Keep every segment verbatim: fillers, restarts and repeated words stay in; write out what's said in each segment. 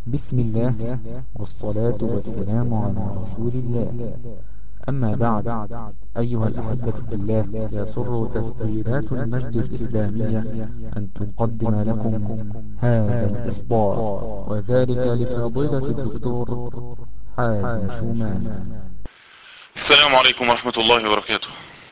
بسم الله والصلاة والسلام على رسول الله. أما بعد، أيها الأحبة في الله، يسر تسجيلات المجد الإسلامية أن تقدم لكم هذا الإصدار، وذلك لفضيلة الدكتور حازم شومان. السلام عليكم ورحمة الله وبركاته.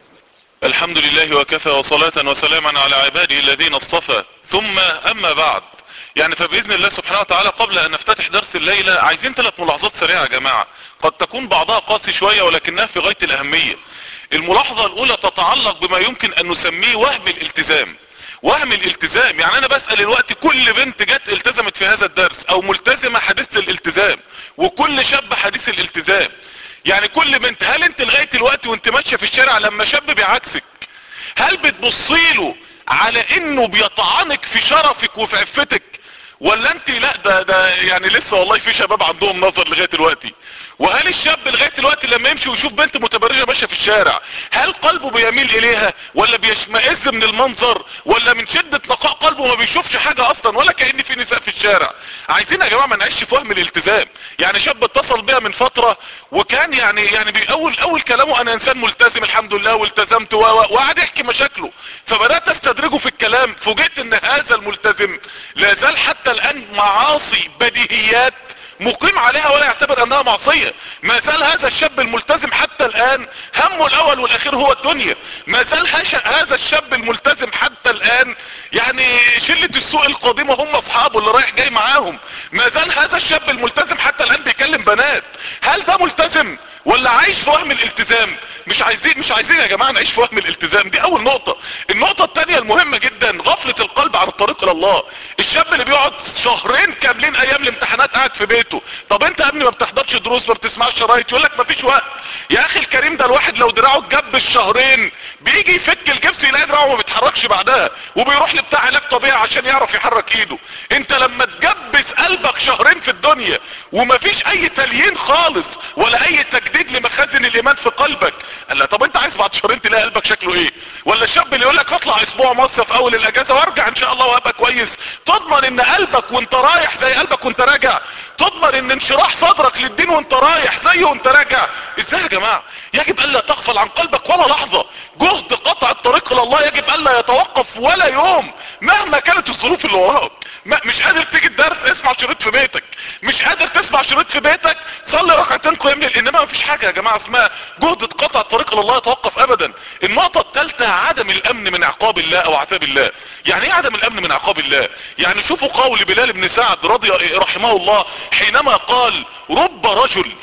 الحمد لله وكفى، وصلاة وسلاما على عباده الذين اصطفى، ثم أما بعد. يعني فبإذن الله سبحانه وتعالى قبل أن نفتتح درس الليلة عايزين ثلاث ملاحظات سريعة يا جماعة، قد تكون بعضها قاسي شوية ولكنها في غاية الأهمية. الملاحظة الأولى تتعلق بما يمكن أن نسميه وهم الالتزام. وهم الالتزام، يعني أنا بسأل الوقت كل بنت جت التزمت في هذا الدرس أو ملتزمة حديث الالتزام، وكل شاب حديث الالتزام. يعني كل بنت، هل انت لغاية الوقت وانت ماشية في الشارع لما شاب بيعكسك هل بتبصيله على انه بيطعنك في شرفك وفي عفتك، ولا انت لا ده ده يعني لسه والله في شباب عندهم نظر لغاية دلوقتي؟ وهل الشاب لغاية دلوقتي لما يمشي ويشوف بنت متبرجة ماشية في الشارع هل قلبه بيميل اليها، ولا بيشمئز من المنظر، ولا من شدة نقاء قلبه ما بيشوفش حاجة اصلا ولا كأن في نساء في الشارع؟ عايزين يا جماعة ما نعيش في وهم الالتزام. يعني شاب اتصل بيها من فترة وكان يعني يعني بأول اول كلامه انا انسان ملتزم الحمد لله والتزمت، وقعد يحكي مشاكله، فبدأت استدرجه في الكلام، فوجئت ان هذا الملتزم لا زال حتى الان معاصي بديهيات مقيم عليها ولا يعتبر انها معصية. ما زال هذا الشاب الملتزم حتى الان همه الاول والاخير هو الدنيا. ما زال هذا الشاب الملتزم حتى الان يعني شلة السوق القادمة هم اصحابه اللي رايح جاي معاهم. ما زال هذا الشاب الملتزم حتى الان بيكلم بنات. هل ده ملتزم ولا عايش في وهم الالتزام؟ مش عايزين مش عايزين يا جماعة نعيش في وهم الالتزام. دي اول نقطة. النقطة التانية المهمة جدا، غفلة القلب عن الطريق الى الله. الشاب اللي بيقعد شهرين كاملين ايام الامتحانات قاعد في بيته. طب انت يا ابني ما بتحضرش دروس، ما بتسمعش شرايط؟ يقول لك ما فيش وقت. يا اخي الكريم، ده الواحد لو دراعه اتجب الشهرين بيجي يفك الجبس يلاقي دراعه ما بيتحركش بعدها، وبيروح لبتاع علاج طبيعي عشان يعرف يحرك ايده. انت لما تجبس قلبك شهرين في الدنيا وما فيش اي تليين خالص ولا اي تجديد لمخازن الايمان في قلبك، قال لا طب انت عايز بعد شهرين تلاقي قلبك شكله ايه؟ ولا الشاب اللي يقول لك اطلع اسبوع مصيف اول الاجازه وارجع ان شاء الله وابقى كويس، تضمن ان قلبك وانت رايح زي قلبك وانت راجع؟ تضمن ان انشراح صدرك للدين وانت رايح زيه وانت راجع؟ ازاي يا جماعه؟ يجب الا تغفل عن قلبك ولا لحظه. جهد قطع الطريق الى الله يجب الا يتوقف ولا يوم مهما كانت الظروف اللي وراك. مش قادر تيجي الدرس، اسمع شريط في بيتك. مش قادر تسمع شريط في بيتك، صلي ركعتين قيام الليل. انما ما فيش حاجه يا جماعه اسمها جهد قطع الطريق الى الله يتوقف ابدا. النقطه الثالثه، عدم الامن من عقاب الله او عتاب الله. يعني ايه عدم الامن من عقاب الله؟ يعني شوفوا قول بلال بن سعد رضي رحمه الله حينما قال: رب رجل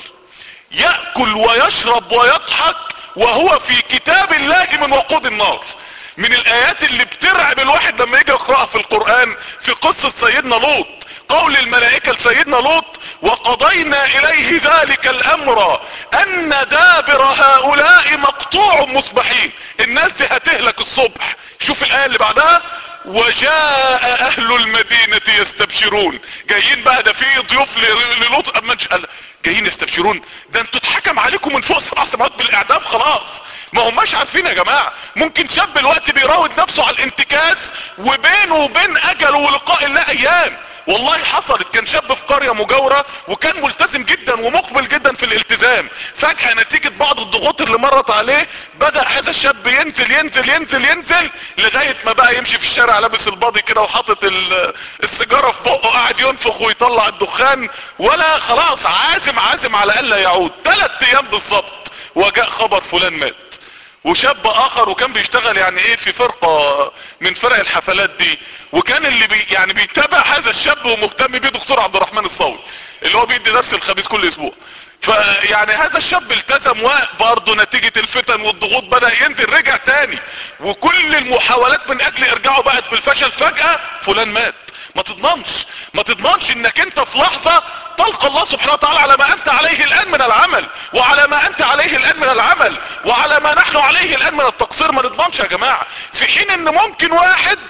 يأكل ويشرب ويضحك وهو في كتاب الله من وقود النار. من الايات اللي بترعب الواحد لما يجي يقرأها في القرآن في قصة سيدنا لوط، قول الملائكة لسيدنا لوط: وقضينا اليه ذلك الامر ان دابر هؤلاء مقطوع مصبحين. الناس دي هتهلك الصبح. شوف الاية اللي بعدها: وجاء اهل المدينة يستبشرون. جايين بقى، ده في ضيوف للوط، اما جايين يستبشرون. ده انتوا اتحكم عليكم من فوق سبع سماوات بالاعدام خلاص. ما هماش عارفين يا جماعة. ممكن شاب الوقت بيراود نفسه على الانتكاس وبينه وبين اجله ولقاء الله ايام. والله حصلت، كان شاب في قرية مجاورة وكان ملتزم جدا ومقبل جدا في الالتزام. فجأة نتيجة بعض الضغوط اللي مرت عليه بدأ هذا الشاب ينزل ينزل ينزل ينزل لغاية ما بقى يمشي في الشارع لابس الباضي كده وحاطط السيجارة في بقه، قاعد ينفخ ويطلع الدخان، ولا خلاص عازم عازم على الا يعود. ثلاث ايام بالظبط وجاء خبر فلان مات. وشاب اخر وكان بيشتغل يعني ايه في فرقة من فرق الحفلات دي، وكان اللي بي يعني بيتابع هذا الشاب ومهتم بيه دكتور عبد الرحمن الصاوي اللي هو بيدي درس الخميس كل اسبوع. فيعني هذا الشاب التزم، وبرضه نتيجة الفتن والضغوط بدأ ينزل، رجع تاني، وكل المحاولات من اجل ارجاعه بقت بالفشل. فجأة فلان مات. ما تضمنش ما تضمنش انك انت في لحظة تلقى الله سبحانه وتعالى على ما انت عليه الان من العمل، وعلى ما انت عليه الان من العمل، وعلى ما نحن عليه الان من التقصير. ما نضمنش يا جماعة. في حين ان ممكن واحد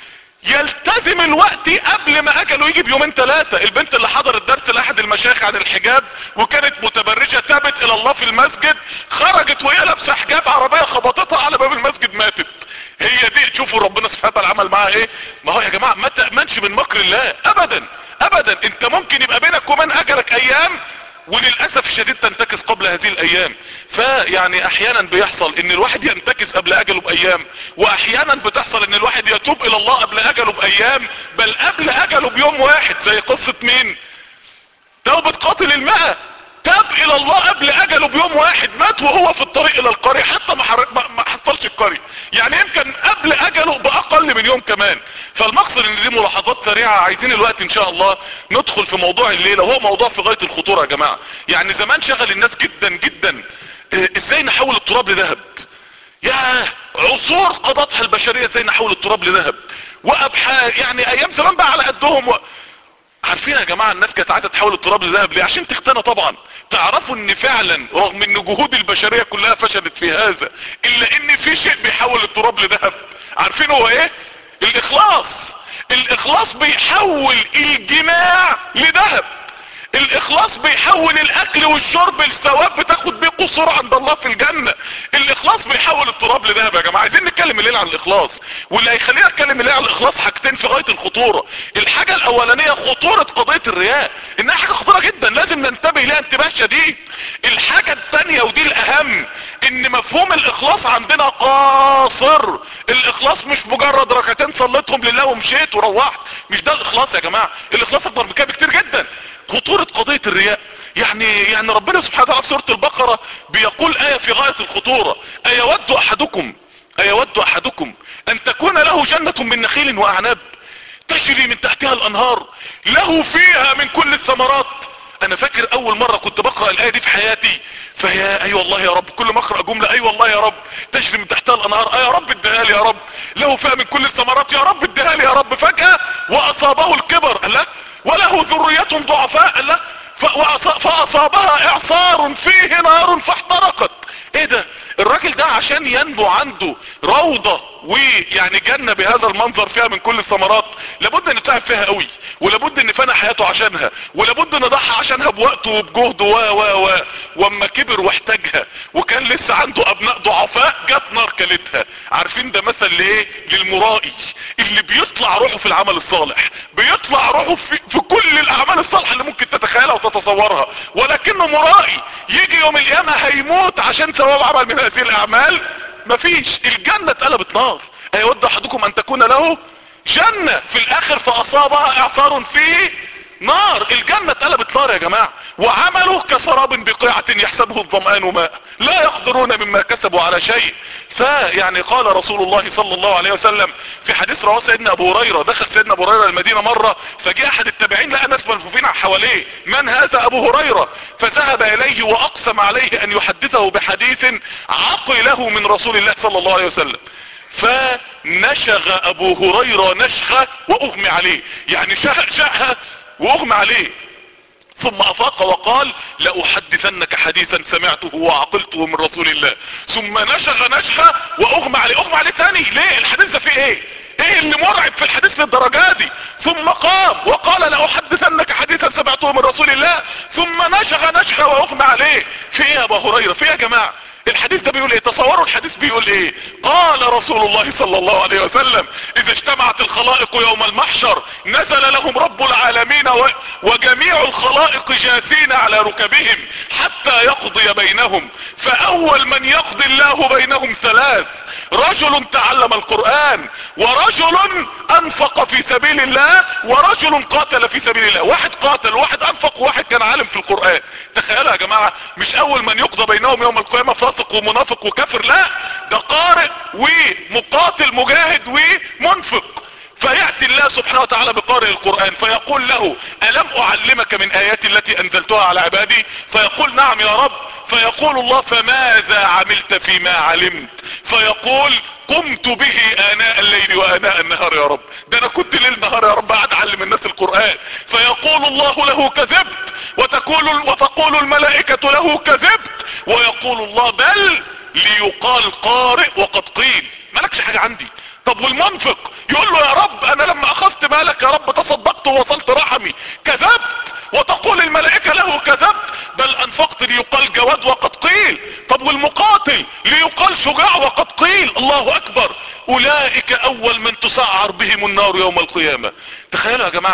يلتزم الوقت قبل ما اجله يجي بيومين ثلاثة. البنت اللي حضرت درس لاحد المشايخ عن الحجاب وكانت متبرجة تابت الى الله في المسجد، خرجت وهي لابسه حجاب، عربية خبطتها على باب المسجد ماتت. هي دي. شوفوا ربنا سبحانه وتعالى عمل معاها ايه. ما هو يا جماعة ما تأمنش من مكر الله ابدا ابدا. انت ممكن يبقى بينك وبين اجلك ايام، وللأسف الشديد تنتكس قبل هذه الايام. فيعني احيانا بيحصل ان الواحد ينتكس قبل اجله بايام، واحيانا بتحصل ان الواحد يتوب الى الله قبل اجله بايام، بل قبل اجله بيوم واحد، زي قصة مين؟ توبة قاتل المئة، تاب الى الله قبل اجله بيوم واحد، مات وهو في الطريق الى القرية، حتى ما, حر... ما حصلش القرية، يعني يمكن قبل اجله باقل من يوم كمان. فالمقصد ان دي ملاحظات سريعة. عايزين الوقت ان شاء الله ندخل في موضوع الليلة، وهو موضوع في غاية الخطورة يا جماعة. يعني زمان شغل الناس جدا جدا ازاي نحول التراب لذهب. يا عصور قضتها البشرية ازاي نحول التراب لذهب، وابحاث، يعني ايام زمان بقى على قدهم و... عارفين يا جماعة الناس كانت عايزة تحول التراب لذهب ليه؟ عشان تختنى طبعا. تعرفوا ان فعلا رغم ان جهود البشرية كلها فشلت في هذا، الا ان في شيء بيحول التراب لذهب. عارفين هو ايه؟ الاخلاص. الاخلاص بيحول الجماع لذهب. الاخلاص بيحول الاكل والشرب لثواب بتاخد بيه قصور عند الله في الجنة. الاخلاص بيحول التراب لذهب يا جماعة. عايزين نتكلم الليل عن الاخلاص، واللي هيخلينا نتكلم الليل عن الاخلاص حاجتين في غاية الخطورة. الحاجة الاولانية خطورة قضية الرياء، انها حاجة خطورة جدا لازم ننتبه لها انتباه شديد. الحاجة التانية ودي الاهم، ان مفهوم الاخلاص عندنا قاصر. الاخلاص مش مجرد ركعتين صليتهم لله ومشيت وروحت، مش ده الاخلاص يا جماعة. الاخلاص اكبر من كده بكتير جدا. خطورة قضية الرياء، يعني يعني ربنا سبحانه وتعالى في سورة البقرة بيقول آية في غاية الخطورة: أيود أحدكم أيود أحدكم أن تكون له جنة من نخيل وأعناب تجري من تحتها الأنهار له فيها من كل الثمرات. أنا فاكر أول مرة كنت بقرأ الآية دي في حياتي، فيا أي والله يا رب، كل ما أقرأ جملة أي والله يا رب، تجري من تحتها الأنهار، أي يا رب اديها لي يا رب، له فيها من كل الثمرات يا رب اديها لي يا رب. فجأة وأصابه الكبر، قال لا، وله ذرية ضعفاء، قال لا، فأصابها إعصار فيه نار فاحترقت. ايه ده؟ الراجل ده عشان ينبو عنده روضة ويعني جنة بهذا المنظر فيها من كل الثمرات، لابد ان تعب فيها قوي، ولابد ان فنى حياته عشانها، ولابد ان ضحى عشانها بوقته وبجهده و و و واما كبر واحتاجها وكان لسه عنده ابناء ضعفاء جت نار كلتها. عارفين ده مثل لايه؟ للمرائي اللي بيطلع روحه في العمل الصالح، بيطلع روحه في, في كل الاعمال الصالحة اللي ممكن تتخيلها وتتصورها، ولكنه مرائي. يجي يوم القيامة هيموت عشان ثواب عمل من هذه الاعمال مفيش. الجنة اتقلبت نار. ايود احدكم ان تكون له جنة في الاخر فاصابها اعصار فيه نار. الجنة اتقلبت نار يا جماعة. وعمله كسراب بقيعة يحسبه الظمآن ماء لا يقدرون مما كسبوا على شيء. فيعني قال رسول الله صلى الله عليه وسلم في حديث رواه سيدنا ابو هريرة، دخل سيدنا ابو هريرة المدينة مرة، فجاء احد التابعين لقى ناس ملفوفين حواليه، من هذا؟ ابو هريرة. فذهب اليه واقسم عليه ان يحدثه بحديث عقله من رسول الله صلى الله عليه وسلم. فنشغ ابو هريرة نشخة واغمي عليه، يعني شهق شهق واغمى عليه، ثم افاق وقال: لأحدثنك حديثا سمعته وعقلته من رسول الله. ثم نشغ نشغة واغمى عليه. اغمى عليه تاني ليه؟ الحديث ده فيه ايه؟ ايه اللي مرعب في الحديث للدرجة دي؟ ثم قام وقال: لأحدثنك حديثا سمعته من رسول الله. ثم نشغ نشغة واغمى عليه. في ايه يا ابو هريرة؟ في ايه يا جماعة؟ الحديث ده بيقول ايه؟ تصوروا الحديث بيقول ايه؟ قال رسول الله صلى الله عليه وسلم: اذا اجتمعت الخلائق يوم المحشر نزل لهم رب العالمين و... وجميع الخلائق جاثين على ركبهم حتى يقضي بينهم، فاول من يقضي الله بينهم ثلاث: رجل تعلم القرآن، ورجل انفق في سبيل الله، ورجل قاتل في سبيل الله. واحد قاتل، واحد انفق، وواحد كان عالم في القرآن. تخيلوا يا جماعة، مش اول من يقضى بينهم يوم القيامة فاسق ومنافق وكافر، لا، ده قارئ ومقاتل مجاهد ومنفق. فيأتي الله سبحانه وتعالى بقارئ القرآن فيقول له: ألم أعلمك من آياتي التي أنزلتها على عبادي؟ فيقول: نعم يا رب. فيقول الله: فماذا عملت فيما علمت؟ فيقول: قمت به آناء الليل وآناء النهار يا رب. ده انا كنت ليل نهار يا رب قاعد اعلم الناس القرآن. فيقول الله له: كذبت. وتقول وتقول الملائكة له: كذبت. ويقول الله: بل ليقال قارئ وقد قيل، مالكش حاجة عندي. طب والمنفق؟ يقول له: يا رب انا لما اخذت مالك يا رب تصدقت ووصلت رحمي. كذبت. وتقول الملائكة له: كذبت. بل انفقت ليقال جواد وقد قيل. طب والمقاتل؟ ليقال شجاع وقد قيل. الله اكبر. اولئك اول من تسعر بهم النار يوم القيامة. تخيلوا يا جماعة،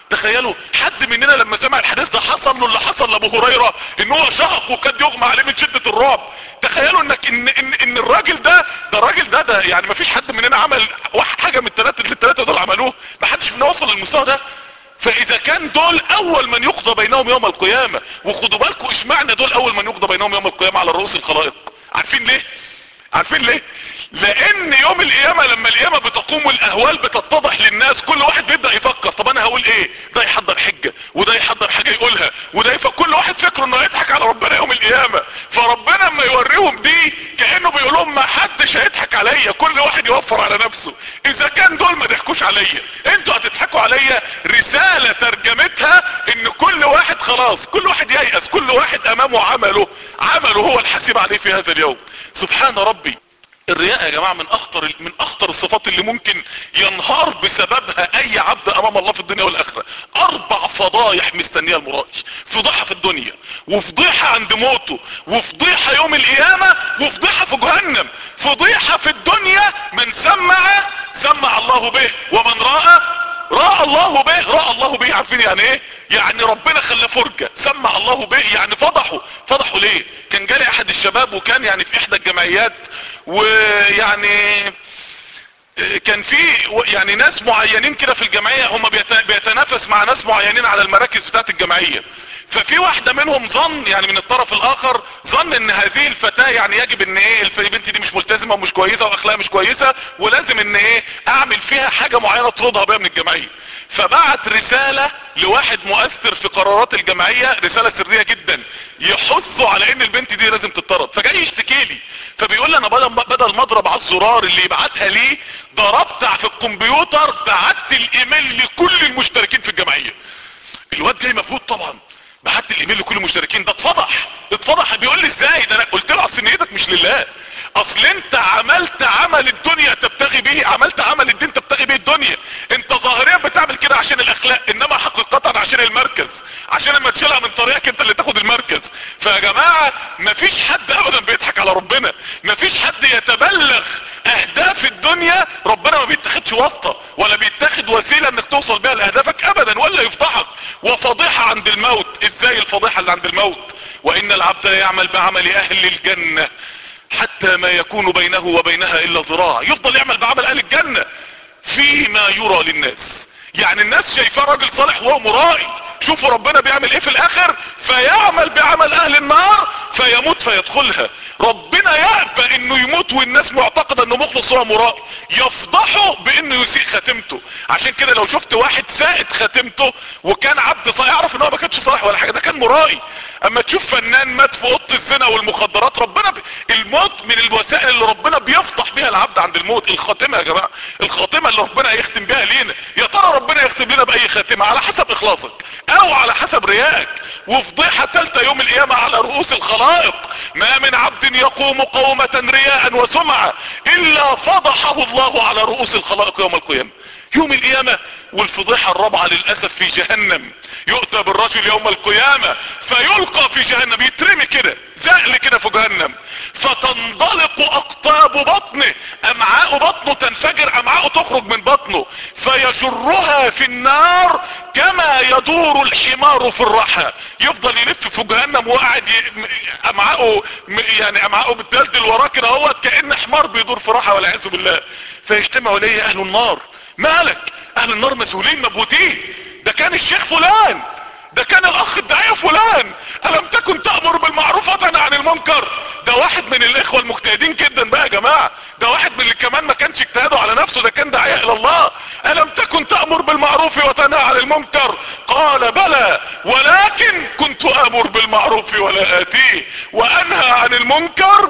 تخيلوا حد مننا لما سمع الحديث ده حصل له اللي حصل لابو هريرة، ان هو شهق وكاد يغمى عليه من شدة الرعب. تخيلوا انك ان ان ان الراجل ده ده الراجل ده ده يعني ما فيش حد مننا عمل حاجة من الثلاثة اللي الثلاثة دول عملوه، ما حدش مننا وصل للمستوى ده. فاذا كان دول اول من يقضى بينهم يوم القيامة، وخدوا بالكم اشمعنى دول اول من يقضى بينهم يوم القيامة على رؤوس الخلائق؟ عارفين ليه؟ عارفين ليه؟ لان يوم القيامة لما القيامة بتقوم والاهوال بتتضح للناس، كل واحد بيبدأ يفكر طب انا هقول ايه، ده يحضر حجة وده يحضر حاجة يقولها وده يفكر، كل واحد فكره انه يضحك على ربنا يوم القيامة. فربنا لما يوريهم دي كأنه بيقول لهم ما حدش هيضحك عليا، كل واحد يوفر على نفسه. اذا كان دول ما ضحكوش عليا، انتوا هتضحكوا عليا؟ رسالة ترجمتها ان كل واحد خلاص، كل واحد ييأس، كل واحد امامه عمله عمله هو الحسيب عليه في هذا اليوم. سبحان ربي. الرياء يا جماعة من اخطر من اخطر الصفات اللي ممكن ينهار بسببها اي عبد امام الله في الدنيا والاخرة. اربع فضايح مستنية المرائي: فضيحة في الدنيا، وفضيحة عند موته، وفضيحة يوم القيامة، وفضيحة في جهنم. فضيحة في الدنيا: من سمع سمع الله به، ومن رأى رأى الله به رأى الله به. عارفين يعني ايه؟ يعني ربنا خلاه فرجة. سمع الله به يعني فضحه. فضحه ليه؟ كان جالي احد الشباب وكان يعني في احدى الجمعيات، ويعني كان في يعني ناس معينين كده في الجمعية هم بيتنافس مع ناس معينين على المراكز بتاعت الجمعية. ففي واحدة منهم ظن يعني من الطرف الاخر ظن ان هذه الفتاة يعني يجب ان ايه البنت دي مش ملتزمة ومش كويسة واخلاقها مش كويسة، ولازم ان ايه اعمل فيها حاجة معينة اطردها بيها من الجمعية. فبعت رسالة لواحد مؤثر في قرارات الجمعية، رسالة سرية جدا يحثوا على ان البنت دي لازم تطرد. فجاي يشتكي لي، فبيقول لي انا بدل ما اضرب على الزرار اللي يبعتها لي، ضربت في الكمبيوتر بعت الايميل لكل المشتركين في الجمعية. الواد جاي مبهوت طبعا، بعت الايميل لكل المشتركين. ده اتفضح اتفضح. بيقول لي ازاي؟ ده انا قلت له اصل نيتك مش لله، اصل انت عملت عمل الدنيا تبتغي به، عملت عمل الدين تبتغي به الدنيا. انت ظاهريا بتعمل كده عشان الاخلاق، انما حقيقة عشان المركز، عشان لما تشيلها من طريقك انت اللي تاخد المركز. فيا جماعة مفيش حد ابدا بيضحك على ربنا، مفيش حد يتبلغ اهداف الدنيا ربنا ما بيتاخدش واسطة ولا بيتاخد وسيلة انك توصل بها لاهدافك ابدا، ولا يفضحك. وفضيحة عند الموت. ازاي الفضيحة اللي عند الموت؟ وان العبد لا يعمل بعمل اهل الجنة حتى ما يكون بينه وبينها الا ذراع. يفضل يعمل بعمل اهل الجنة فيما يرى للناس، يعني الناس شايفاه راجل صالح وهو مرائي. شوفوا ربنا بيعمل ايه في الاخر: فيعمل بعمل اهل النار فيموت فيدخلها. ربنا يأبى انه يموت والناس معتقدة انه مخلص وهو مرائي، يفضحه بانه يسيء خاتمته. عشان كده لو شفت واحد سائد خاتمته وكان عبد صالح، اعرف ان هو ما كانش صالح ولا حاجة، ده كان مرائي. اما تشوف فنان مات في اوضه الزنا والمخدرات، ربنا ب... الموت من الوسائل اللي ربنا بيفضح بيها العبد عند الموت. الخاتمة يا جماعة، الخاتمة اللي ربنا هيختم بيها لينا، يا ترى ربنا يختم لنا باي خاتمة؟ على حسب اخلاصك او على حسب رياءك. وفضيحة ثالثة يوم القيامة على رؤوس الخلائق: ما من عبد يقوم قومة رياء وسمعة الا فضحه الله على رؤوس الخلائق يوم القيامة. يوم القيامة. والفضيحة الرابعة للأسف في جهنم: يؤتى بالرجل يوم القيامة فيلقى في جهنم، يترمي كده زقل كده في جهنم، فتنضلق اقطاب بطنه، امعاء بطنه تنفجر، امعاءه تخرج من بطنه، فيجرها في النار كما يدور الحمار في الرحى. يفضل يلف في جهنم وقاعد ي... امعاءه يعني امعاءه بتدلدل وراه كده اهوت كأن حمار بيدور في رحى والعياذ بالله. فيجتمع اليه اهل النار: مالك؟ اهل النار مسؤولين مبهوتين. ده كان الشيخ فلان، ده كان الاخ الداعية فلان، الم تكن تأمر بالمعروف وتنهى عن المنكر. ده واحد من الاخوة المجتهدين جدا بقى يا جماعة، ده واحد من اللي كمان ما كانش اجتهاده على نفسه، ده كان داعية الى الله. الم تكن تأمر بالمعروف وتنهى عن المنكر؟ قال بلى ولكن كنت امر بالمعروف ولا اتيه وانهى عن المنكر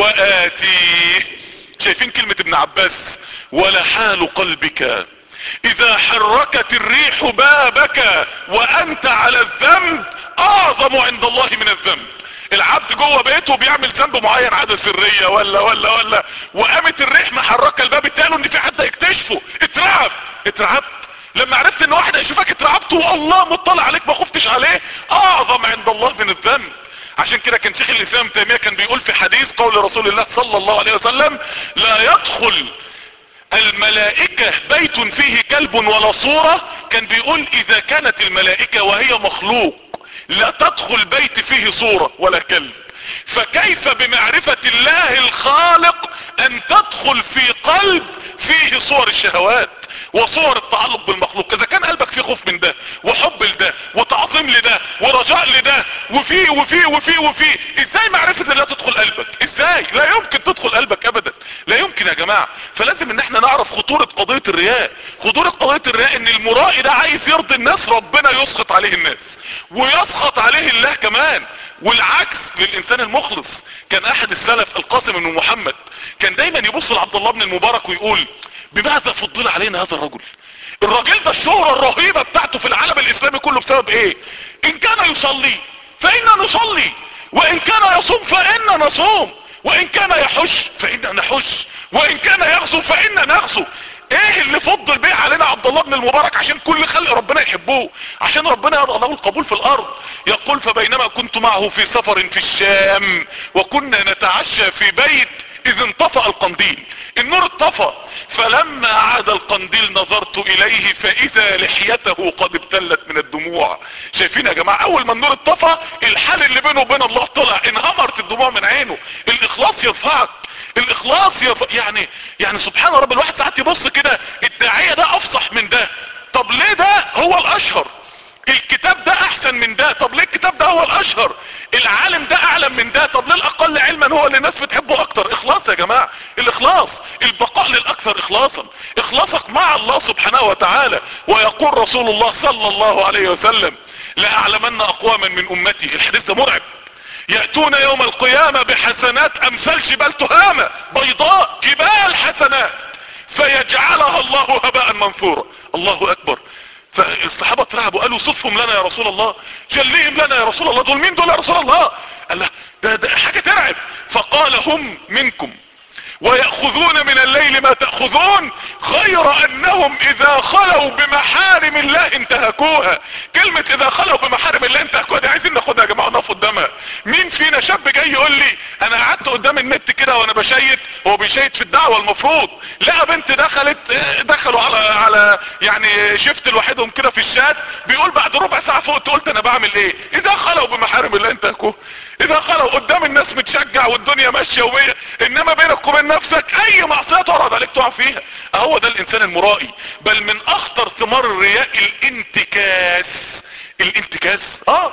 واتيه. شايفين كلمة ابن عباس: ولا حال قلبك اذا حركت الريح بابك وانت على الذنب اعظم عند الله من الذنب. العبد جوه بيته بيعمل ذنب معين، عادة سرية ولا ولا ولا وقامت الريح محركة الباب التالي ان في حد يكتشفه، اترعب. اترعبت لما عرفت ان واحد هيشوفك، اترعبت والله مطلع عليك ما خفتش عليه، اعظم عند الله من الذنب. عشان كده كان شيخ الاسلام تيمية كان بيقول في حديث قول رسول الله صلى الله عليه وسلم: لا يدخل الملائكة بيت فيه كلب ولا صورة، كان بيقول اذا كانت الملائكة وهي مخلوق لا تدخل بيت فيه صورة ولا كلب، فكيف بمعرفة الله الخالق ان تدخل في قلب فيه صور الشهوات وصور التعلق بالمخلوق؟ اذا كان قلبك فيه خوف من ده وحب لده وتعظيم لده ورجاء لده وفي وفي وفي وفي ازاي معرفة الله تدخل قلبك؟ ازاي؟ لا يمكن تدخل قلبك ابدا، لا يمكن يا جماعة. فلازم ان احنا نعرف خطورة قضية الرياء. خطورة قضية الرياء ان المرائي ده عايز يرضي الناس، ربنا يسخط عليه الناس ويسخط عليه الله كمان. والعكس للانسان المخلص. كان احد السلف القاسم بن محمد كان دايما يبص لعبد الله بن المبارك ويقول بماذا فضل علينا هذا الرجل؟ الراجل ده الشهرة الرهيبة بتاعته في العالم الاسلامي كله بسبب ايه؟ ان كان يصلي فإنا نصلي، وان كان يصوم فإنا نصوم، وان كان يحج فإنا نحج، وان كان يغزو فإنا نغزو. ايه اللي فضل بيه علينا عبد الله بن المبارك عشان كل خلق ربنا يحبوه، عشان ربنا يرضى له القبول في الارض؟ يقول فبينما كنت معه في سفر في الشام وكنا نتعشى في بيت اذ انطفأ القنديل، النور اتطفى، فلما عاد القنديل نظرت اليه فاذا لحيته قد ابتلت من الدموع. شايفين يا جماعة؟ اول ما النور اتطفى الحال اللي بينه وبين الله طلع، انهمرت الدموع من عينه. الاخلاص يرفعك، الاخلاص يرفع. يعني يعني سبحان رب، الواحد ساعات يبص كده الداعية ده افصح من ده، طب ليه ده هو الاشهر؟ الكتاب ده احسن من ده، طب ليه الكتاب ده هو الاشهر؟ العالم ده اعلم من ده، طب ليه الاقل علما هو اللي الناس بتحبه اكتر؟ اخلاص يا جماعة، الاخلاص، البقاء للاكثر اخلاصا، اخلاصك مع الله سبحانه وتعالى. ويقول رسول الله صلى الله عليه وسلم لاعلمن اقواما من امتي، الحديث ده مرعب، يأتون يوم القيامة بحسنات امثال جبال تهامة بيضاء، جبال حسنات، فيجعلها الله هباء منثورا. الله اكبر. فالصحابة اترعبوا قالوا صفهم لنا يا رسول الله، جليهم لنا يا رسول الله، دول مين دول يا رسول الله؟ قال له ده, ده حاجة ترعب. فقال هم منكم ويأخذون من الليل ما تأخذون، غير انهم اذا خلوا بمحارم الله انتهكوها. كلمة اذا خلوا بمحارم الله انتهكوها دي عايزين ناخدها يا جماعة ونقف قدامها. مين فينا شاب جاي يقول لي انا قعدت قدام النت كده وانا بشيت، هو بيشيت في الدعوة المفروض، لقى بنت دخلت، دخلوا على على يعني شفت لوحدهم كده في الشات، بيقول بعد ربع ساعة فوقت قلت انا بعمل ايه؟ اذا خلوا بمحارم الله انتهكوها. اذا خلوا قدام الناس متشجع والدنيا ماشية وبيه، انما بينك وبين نفسك اي معصية تعرض عليك تقع فيها. اهو ده الانسان المرائي. بل من اخطر ثمار الرياء الانتكاس. الانتكاس اه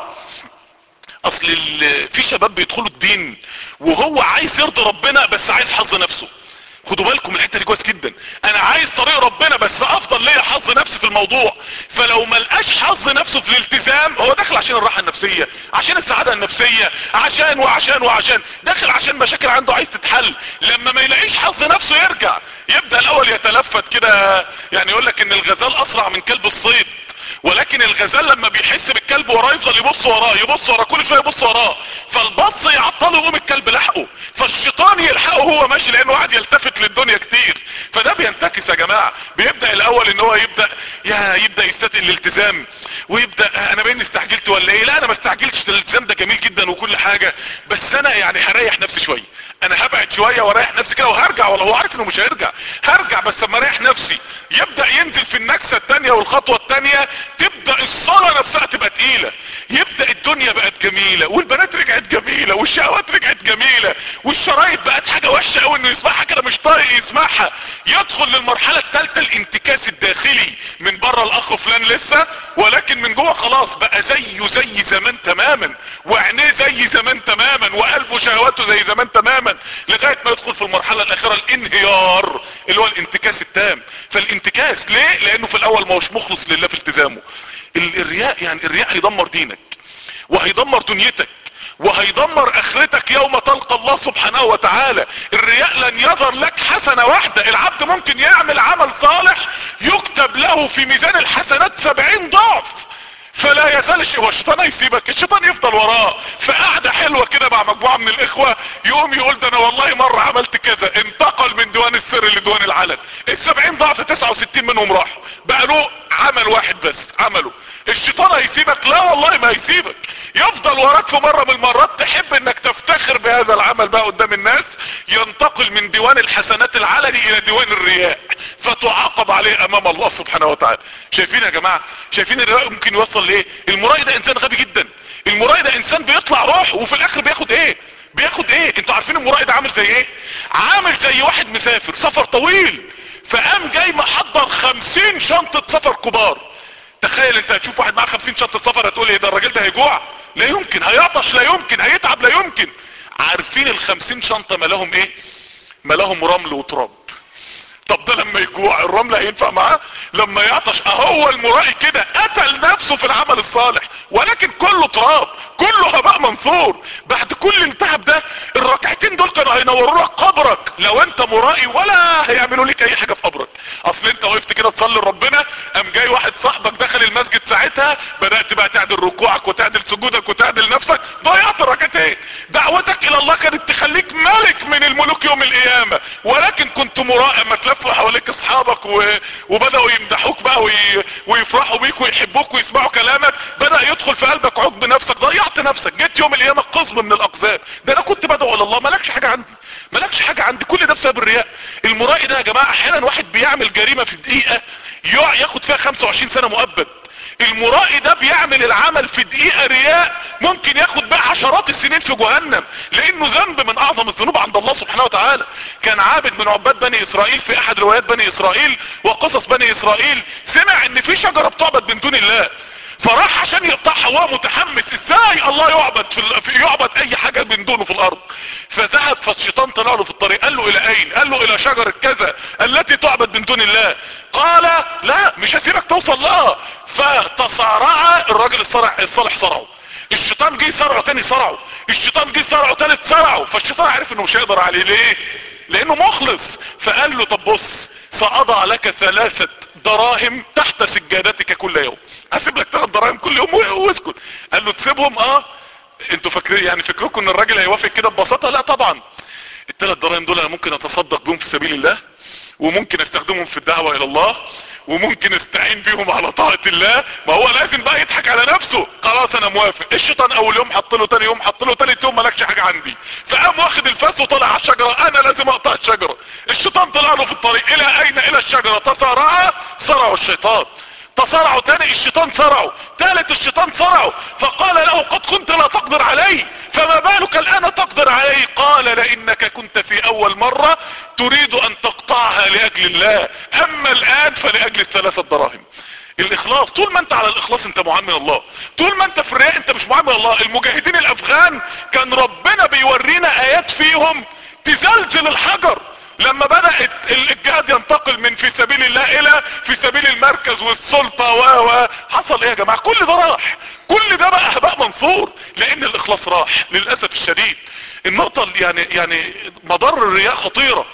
اصل في شباب بيدخلوا الدين وهو عايز يرضي ربنا بس عايز حظ نفسه. خدوا بالكم الحته دي كويس جدا. انا عايز طريق ربنا بس افضل ليا حظ نفسي في الموضوع، فلو ما لقاش حظ نفسه في الالتزام هو داخل عشان الراحه النفسيه، عشان السعاده النفسيه، عشان وعشان وعشان داخل عشان مشاكل عنده عايز تتحل. لما ما يلاقيش حظ نفسه يرجع يبدا الاول يتلفت كده، يعني يقول لك ان الغزال اسرع من كلب الصيد، ولكن الغزال لما بيحس بالكلب وراه يفضل يبص وراه يبص وراه كل شويه يبص وراه، فالبص يعطله يقوم الكلب لحقه، فالشيطان يلحقه وهو ماشي لانه قاعد يلتفت للدنيا كتير. فده بينتكس يا جماعه. بيبدا الاول ان هو يبدا يا يبدا يستثقل الالتزام، ويبدا انا بين استعجلت ولا ايه؟ لا انا ما استعجلتش، الالتزام ده جميل جدا وكل حاجه، بس انا يعني هريح نفسي شويه، انا هبعد شويه واريح نفسي كده وهرجع، ولا هو عارف انه مش هيرجع، هرجع بس اما اريح نفسي. يبدا ينزل في النكسه الثانيه والخطوه الثانيه، تبدا الصلاه نفسها تبقى تقيله، يبدا الدنيا بقت جميله والبنات رجعت جميله والشهوات رجعت جميله والشرايط بقت حاجه وحشه قوي انه يسمعها كده مش طايق يسمعها. يدخل للمرحله الثالثه الانتكاس الداخلي، من بره الاخ فلان لسه ولكن من جوه خلاص بقى زيه زي زمان تماما، وعينيه زي زمان تماما، وقلبه شهواته زي زمان تماما، لغايه ما يدخل في المرحله الاخيره الانهيار اللي هو الانتكاس التام. فالانتكاس ليه؟ لانه في الاول ما هوش مخلص لله في التزامه. الرياء يعني الرياء هيدمر دينك وهيدمر دنيتك وهيدمر اخرتك يوم تلقى الله سبحانه وتعالى. الرياء لن يظهر لك حسنة واحدة. العبد ممكن يعمل عمل صالح يكتب له في ميزان الحسنات سبعين ضعف، فلا يزال الشيء، والشيطان هيسيبك، الشيطان يفضل وراه في قعدة حلوة كده مع مجموعة من الاخوة، يقوم يقول ده انا والله مرة عملت كذا، انتقل من ديوان السر لديوان العلن، السبعين ضعف تسعة وستين منهم راحوا، بقى له عمل واحد بس عمله. الشيطان هيسيبك؟ لا والله ما هيسيبك، يفضل وراك في مرة من المرات تحب انك تفتخر بهذا العمل بقى قدام الناس، ينتقل من ديوان الحسنات العلني الى ديوان الرياء. فتعاقب عليه امام الله سبحانه وتعالى. شايفين يا جماعة؟ شايفين الرياء ممكن يوصل لايه؟ المرائي ده انسان غبي جدا. المرائي ده انسان بيطلع روح وفي الاخر بياخد ايه؟ بياخد ايه؟ انتوا عارفين المرائي ده عامل زي ايه؟ عامل زي واحد مسافر سفر طويل، فقام جاي محضر خمسين شنطة سفر كبار. تخيل انت هتشوف واحد معاه خمسين شنطة سفر، هتقول ايه ده؟ الراجل ده هيجوع؟ لا يمكن. هيعطش؟ لا يمكن. هيتعب؟ لا يمكن. عارفين الخمسين شنطة مالهم ايه؟ مالهم رمل وتراب. طب ده لما يجوع الرمل هينفع معاه؟ لما يعطش اهو المرائي كده قتل نفسه في العمل الصالح، ولكن كله تراب، كله هباء منثور. بعد كل التعب ده الركعتين دول كانوا هينوروا لك قبرك لو انت مرائي، ولا هيعملوا لك اي حاجه في قبرك. اصل انت وقفت كده تصلي لربنا، قام جاي واحد صاحبك دخل المسجد، ساعتها بدات بقى تعدل ركوعك وتعدل سجودك وتعدل نفسك، ضيعت الركعتين. دعوتك الى الله كانت تخليك ملك من الملوك يوم القيامه، ولكن كنت مرائي. ما تلفوا حواليك اصحابك و... وبداوا يمدحوك بقى وي... ويفرحوا بيك ويحبوك ويسمعوا كلامك، بدا يدخل في قلبك عجب نفسك، ضيعت نفسك. جيت يوم القيامه قزم من الاقزام. ده انا كنت بدعو الى الله، مالكش حاجه عندي، مالكش حاجه عندي. كل ده بسبب الرياء. المرائي ده يا جماعه احيانا واحد بيعمل جريمه في دقيقه ياخد فيها خمسة وعشرين سنه مؤبد. المرائي ده بيعمل العمل في دقيقة رياء ممكن ياخد بقى عشرات السنين في جهنم، لانه ذنب من اعظم الذنوب عند الله سبحانه وتعالى. كان عابد من عباد بني اسرائيل في احد روايات بني اسرائيل وقصص بني اسرائيل، سمع ان في شجرة بتعبد من دون الله، فراح عشان يقطعها وهو متحمس ازاي الله يعبد في يعبد اي حاجة من دونه في الارض. فذهب، فالشيطان طلع له في الطريق، قال له الى اين؟ قال له الى شجرة كذا التي تعبد من دون الله. قال لا مش هسيبك توصل لها. فتصارع الراجل الصالح الصالح صرعه، الشيطان جه صرعه تاني صرعه، الشيطان جه صرعه تالت صرعه. فالشيطان عرف انه مش هيقدر عليه. ليه؟ لانه مخلص. فقال له طب بص، سأضع لك ثلاثة دراهم تحت سجادتك كل يوم. هسيب لك ثلاث دراهم كل يوم واسكت. قال له تسيبهم؟ اه. انتوا فاكرين يعني فكركم ان الراجل هيوافق كده ببساطة؟ لا طبعا. الثلاث دراهم دول انا ممكن اتصدق بهم في سبيل الله، وممكن استخدمهم في الدعوة الى الله، وممكن استعين بيهم على طاعة الله. ما هو لازم بقى يضحك على نفسه. خلاص انا موافق. الشيطان اول يوم حط له، تاني يوم حط له، تالت يوم مالكش حاجة عندي. فقام واخد الفاس وطلع على الشجرة، انا لازم اقطع الشجرة. الشيطان طلع له في الطريق، الى اين؟ الى الشجرة. تصارع صرعوا الشيطان، تصارعوا تاني الشيطان صرعوا، تالت الشيطان صرعوا. فقال له قد كنت لا تقدر علي، فما بالك الان تقدر علي؟ قال لانك كنت في اول مرة تريد ان تقطعها لاجل الله، اما الان فلاجل الثلاثة دراهم. الاخلاص، طول ما انت على الاخلاص انت معامل الله، طول ما انت في الرياء انت مش معامل الله. المجاهدين الافغان كان ربنا بيورينا ايات فيهم تزلزل الحجر. لما بدأت الجهاد ينتقل من في سبيل الله الى في سبيل المركز والسلطة و و حصل ايه يا جماعة؟ كل ده راح، كل ده بقى هباء منثور، لان الاخلاص راح للأسف الشديد. النقطة يعني يعني مضار الرياء خطيرة،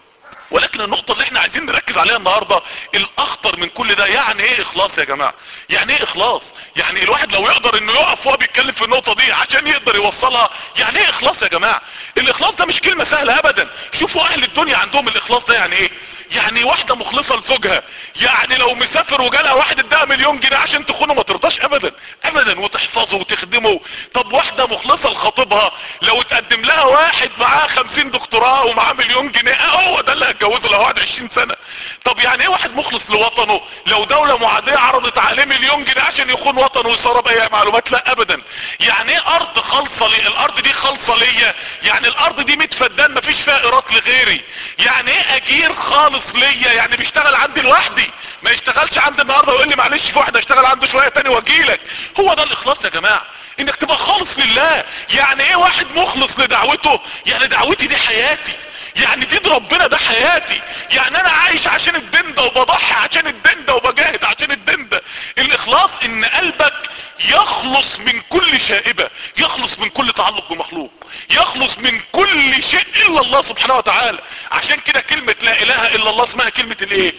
ولكن النقطة اللي احنا عايزين نركز عليها النهاردة الاخطر من كل ده. يعني ايه اخلاص يا جماعة؟ يعني ايه اخلاص؟ يعني الواحد لو يقدر انه يقف وهو بيتكلم في النقطة دي عشان يقدر يوصلها. يعني ايه اخلاص يا جماعة؟ الاخلاص ده مش كلمة سهلة ابدا. شوفوا اهل الدنيا عندهم الاخلاص ده يعني ايه. يعني واحدة مخلصة لزوجها، يعني لو مسافر وجالها واحد اداها مليون جنيه عشان تخونه ما ترضاش ابدا ابدا وتحفظه وتخدمه. طب واحدة مخلصة لخطيبها، لو تقدم لها واحد معاه خمسين دكتوراه ومعاه مليون جنيه، هو ده اللي هتجوزه لو قعد عشرين سنة. طب يعني ايه واحد مخلص لوطنه، لو دولة معادية عرضت عليه مليون جنيه عشان يخون وطنه ويسرب اي معلومات؟ لا ابدا. يعني ايه ارض خالصة لي، الارض دي خالصة ليا، يعني الارض دي مية فدان مفيش فيها ايراد لغيري. يعني ايه اجير خالص ليا، يعني بيشتغل عندي لوحدي، ما يشتغلش عندي النهارده ويقول لي معلش في واحد اشتغل عنده شويه تاني واجيلك. هو ده الاخلاص يا جماعه، انك تبقى خالص لله. يعني ايه واحد مخلص لدعوته؟ يعني دعوتي دي حياتي، يعني دين ربنا ده حياتي، يعني انا عايش عشان الدين ده وبضحي عشان الدين ده وبجاهد عشان الدين ده. الاخلاص ان قلبك يخلص من كل شائبة، يخلص من كل تعلق بمخلوق، يخلص من كل شيء الا الله سبحانه وتعالى. عشان كده كلمة لا اله الا الله اسمها كلمة الايه؟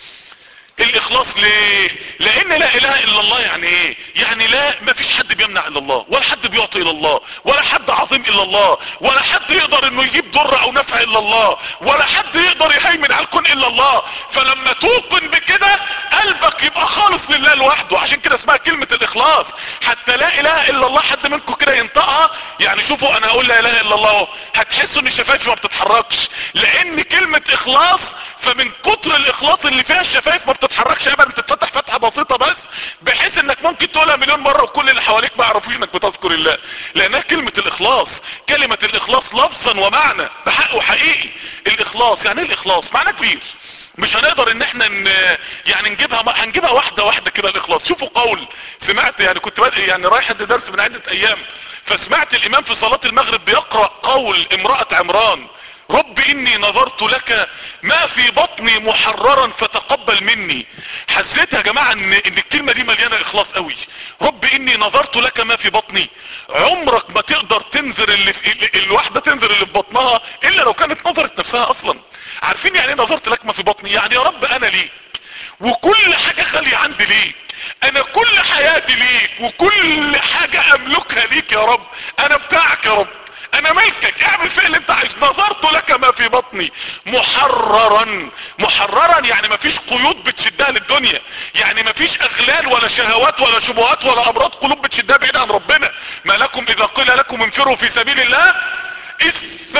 الاخلاص. ليه؟ لان لا اله الا الله يعني ايه؟ يعني لا ما فيش حد بيمنع الا الله، ولا حد بيعطي الا الله، ولا حد عظيم الا الله، ولا حد يقدر انه يجيب ضر او نفع الا الله، ولا حد يقدر يهيمن على الكون الا الله. فلما توقن بكده قلبك يبقى خالص لله لوحده. عشان كده اسمها كلمة الاخلاص. حتى لا اله الا الله حد منكم كده ينطقها، يعني شوفوا انا اقول لا اله الا الله هتحسوا ان شفايفي ما بتتحركش، لان كلمة اخلاص فمن كتر الاخلاص اللي فيها الشفايف ما بتتحركش ابدا، بتتفتح فتحه بسيطه بس، بحيث انك ممكن تقولها مليون مره وكل اللي حواليك ما يعرفوش انك بتذكر الله، لانها كلمه الاخلاص. كلمه الاخلاص لفظا ومعنى بحق وحقيقي. الاخلاص يعني ايه؟ الاخلاص معنى كبير، مش هنقدر ان احنا ن... يعني نجيبها هنجيبها واحده واحده كده. الاخلاص شوفوا قول سمعت، يعني كنت يعني رايح ادي درس من عده ايام، فسمعت الامام في صلاة المغرب بيقرأ قول امرأة عمران: رب اني نظرت لك ما في بطني محررا فتقبل مني. حسيت يا جماعة ان, إن الكلمة دي مليانة اخلاص قوي. رب اني نظرت لك ما في بطني، عمرك ما تقدر تنذر اللي في الواحدة تنذر اللي في بطنها الا لو كانت نظرت نفسها اصلا. عارفين يعني ايه نظرت لك ما في بطني؟ يعني يا رب انا ليك وكل حاجة غالية عندي ليك، انا كل حياتي ليك وكل حاجة املكها ليك يا رب، انا بتاعك يا رب، انا ملكك، اعمل فيه اللي انت عايز. نظرت لك ما في بطني محررا. محررا يعني ما فيش قيود بتشدها للدنيا، يعني ما فيش اغلال ولا شهوات ولا شبهات ولا امراض قلوب بتشدها بعيد عن ربنا. ما لكم اذا قيل لكم انفروا في سبيل الله اذ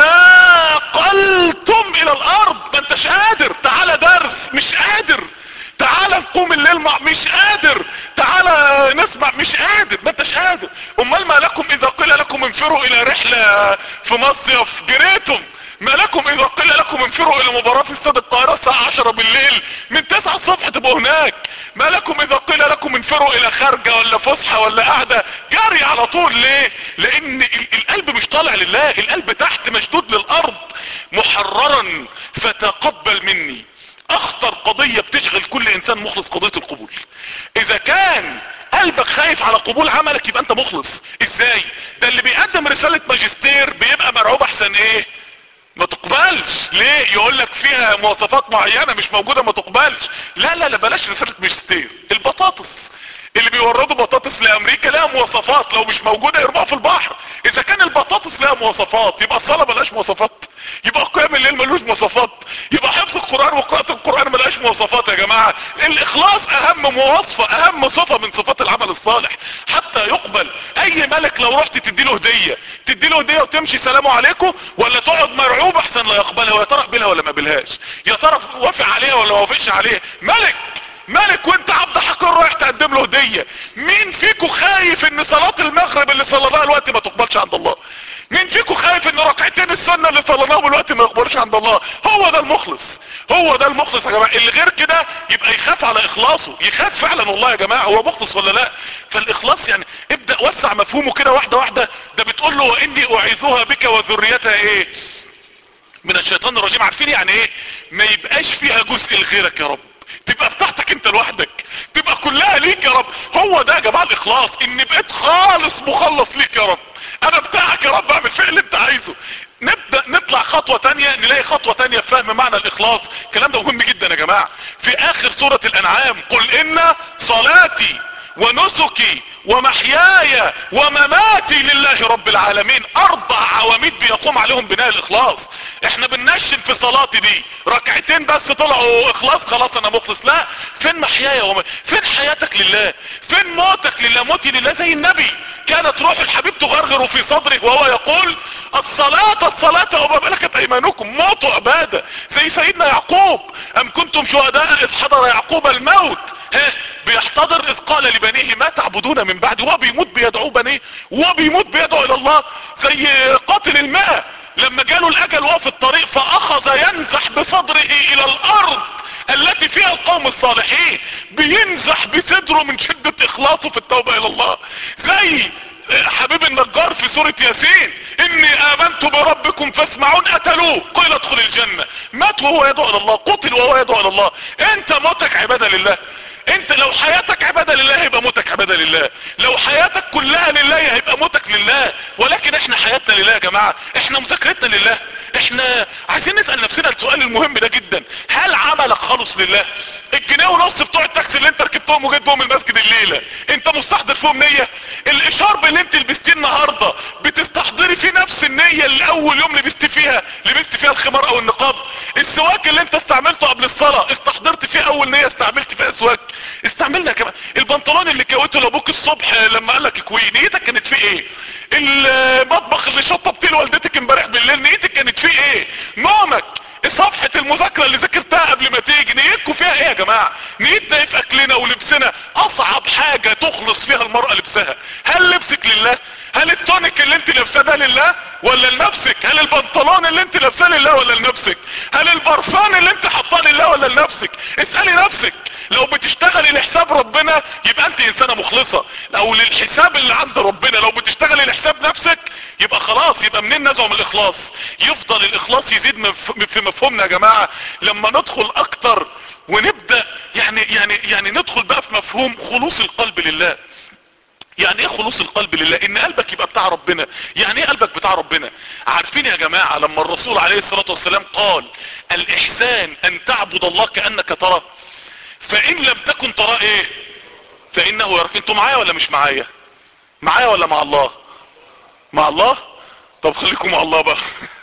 ثاقلتم الى الارض. ما انتش قادر، تعالى درس مش قادر، تعالى نقوم الليل مع مش قادر، تعالى نسمع مش قادر، ما انتش قادر. امال ما لكم اذا قيل لكم انفروا الى رحلة في مصيف جريتم؟ ما لكم اذا قيل لكم انفروا الى مباراة في استاد القاهرة الساعة عشرة بالليل من تسعة الصبح تبقوا هناك؟ ما لكم اذا قيل لكم انفروا الى خارجة ولا فسحة ولا قاعدة جاري على طول؟ ليه؟ لان القلب مش طالع لله، القلب تحت مشدود للارض. محررا فتقبل مني. اخطر قضية بتشغل كل انسان مخلص قضية القبول. اذا كان قلبك خايف على قبول عملك يبقى انت مخلص. ازاي؟ ده اللي بيقدم رسالة ماجستير بيبقى مرعوب احسن ايه؟ ما تقبلش. ليه؟ يقول لك فيها مواصفات معينة مش موجودة ما تقبلش. لا لا لا بلاش رسالة ماجستير. البطاطس اللي بيوردوا بطاطس لامريكا لها مواصفات، لو مش موجودة يرموها في البحر. اذا كان البطاطس لها مواصفات يبقى الصلاة ملاش مواصفات، يبقى قيام الليل ملوش مواصفات، يبقى حفظ القرآن وقراءة القرآن ملاش مواصفات. يا جماعة الاخلاص اهم مواصفة، اهم صفة من صفات العمل الصالح حتى يقبل. اي ملك لو رحت تديله هدية، تديله هدية وتمشي سلام عليكم، ولا تقعد مرعوب احسن لا يقبلها، ويا ترى قبلها ولا ما قبلهاش، يا ترى وافق عليها ولا ما وافقش عليها. ملك ملك وانت عبد حقير رايح تقدم له هدية. مين فيكم خايف ان صلاة المغرب اللي صلناها الوقت ما تقبلش عند الله؟ مين فيكم خايف ان ركعتين السنة اللي صلناهم الوقت ما يقبلش عند الله؟ هو ده المخلص، هو ده المخلص يا جماعة. اللي غير كده يبقى يخاف على اخلاصه، يخاف فعلا والله يا جماعة هو مخلص ولا لا. فالاخلاص يعني ابدأ وسع مفهومه كده واحدة واحدة. ده بتقول له واني اعيذها بك وذريتها ايه من الشيطان الرجيم. عارفين يعني ايه؟ ما يبقاش فيها جزء لغيرك يا رب، تبقى بتاعتك انت لوحدك، تبقى كلها ليك يا رب. هو ده يا جماعة الاخلاص، ان بقيت خالص مخلص ليك يا رب، انا بتاعك يا رب، اعمل فيه اللي انت عايزه. نبدأ نطلع خطوة تانية، نلاقي خطوة تانية في فهم معنى الاخلاص. الكلام ده مهم جدا يا جماعة. في اخر سورة الانعام قل ان صلاتي ونسكي ومحياي ومماتي لله رب العالمين. اربع عواميد بيقوم عليهم بناء الاخلاص. احنا بننشن في صلاتي دي ركعتين بس طلعوا اخلاص خلاص انا مخلص. لا، فين محياي وم... فين حياتك لله؟ فين موتك لله؟ موتي لله زي النبي كانت روح الحبيب تغرغر في صدره وهو يقول الصلاة الصلاة وما ملكت ايمانكم. موته عبادة زي سيدنا يعقوب. ام كنتم شهداء اذ حضر يعقوب الموت؟ ها بيحتضر اذ قال لبنيه ما تعبدون من بعد، وهو بيموت بيدعو بنيه، وهو بيموت بيدعو الى الله. زي قاتل الماء لما جاله الاجل وهو في الطريق فاخذ ينزح بصدره الى الارض التي فيها القوم الصالحين، بينزح بصدره من شدة اخلاصه في التوبة الى الله. زي حبيب النجار في سورة ياسين اني امنت بربكم فاسمعون، قتلوه قيل ادخل الجنة. مات وهو يدعو الى الله، قتل وهو يدعو الى الله. انت موتك عبادة لله. انت لو حياتك عبادة لله يبقى موتك عبادة لله، لو حياتك كلها لله هيبقى موتك لله. ولكن احنا حياتنا لله يا جماعة، احنا مذاكرتنا لله. احنا عايزين نسأل نفسنا السؤال المهم ده جدا، هل عملك خالص لله؟ الجنيه ونص بتوع التاكسي اللي انت ركبتهم وجيت بهم المسجد الليلة انت مستحضر فيهم نية؟ الاشارب اللي انت لبستيه النهاردة بتستحضري فيه نفس النية اللي اول يوم لبست فيها لبست فيها الخمار او النقاب؟ السواك اللي انت استعملته قبل الصلاة استحضرت فيه اول نية استعملت فيها سواك؟ استعملنا كمان. البنطلون اللي كويته لابوك الصبح لما قالك اكوي نيتك كانت فيه ايه؟ المطبخ اللي شطبتيه لوالدتك امبارح بالليل نيتك كانت فيه ايه؟ نومك صفحة المذاكرة اللي ذاكرتها قبل ما تيجي نيتكم فيها ايه يا جماعة؟ نيتنا ايه في اكلنا ولبسنا؟ اصعب حاجة تخلص فيها المرأة لبسها. هل لبسك لله؟ هل التونيك اللي انت لابساه ده لله ولا لنفسك؟ هل البنطلون اللي انت لابساه لله ولا لنفسك؟ هل البرفان اللي انت حاطاه لله ولا لنفسك؟ اسألي نفسك. لو بتشتغلي لحساب ربنا يبقى انت انسانة مخلصة، او للحساب اللي عند ربنا. لو بتشتغلي لحساب نفسك يبقى خلاص، يبقى منين نزعم الاخلاص؟ يفضل الاخلاص يزيد في مفهومنا يا جماعة لما ندخل اكتر ونبدأ يعني يعني يعني ندخل بقى في مفهوم خلوص القلب لله. يعني ايه خلوص القلب لله؟ ان قلبك يبقى بتاع ربنا. يعني ايه قلبك بتاع ربنا؟ عارفين يا جماعة لما الرسول عليه الصلاة والسلام قال الاحسان ان تعبد الله كأنك تراه، فان لم تكن تراه ايه؟ فانه يراك. انتوا معايا ولا مش معايا؟ معايا ولا مع الله؟ مع الله؟ طب خليكم مع الله بقى.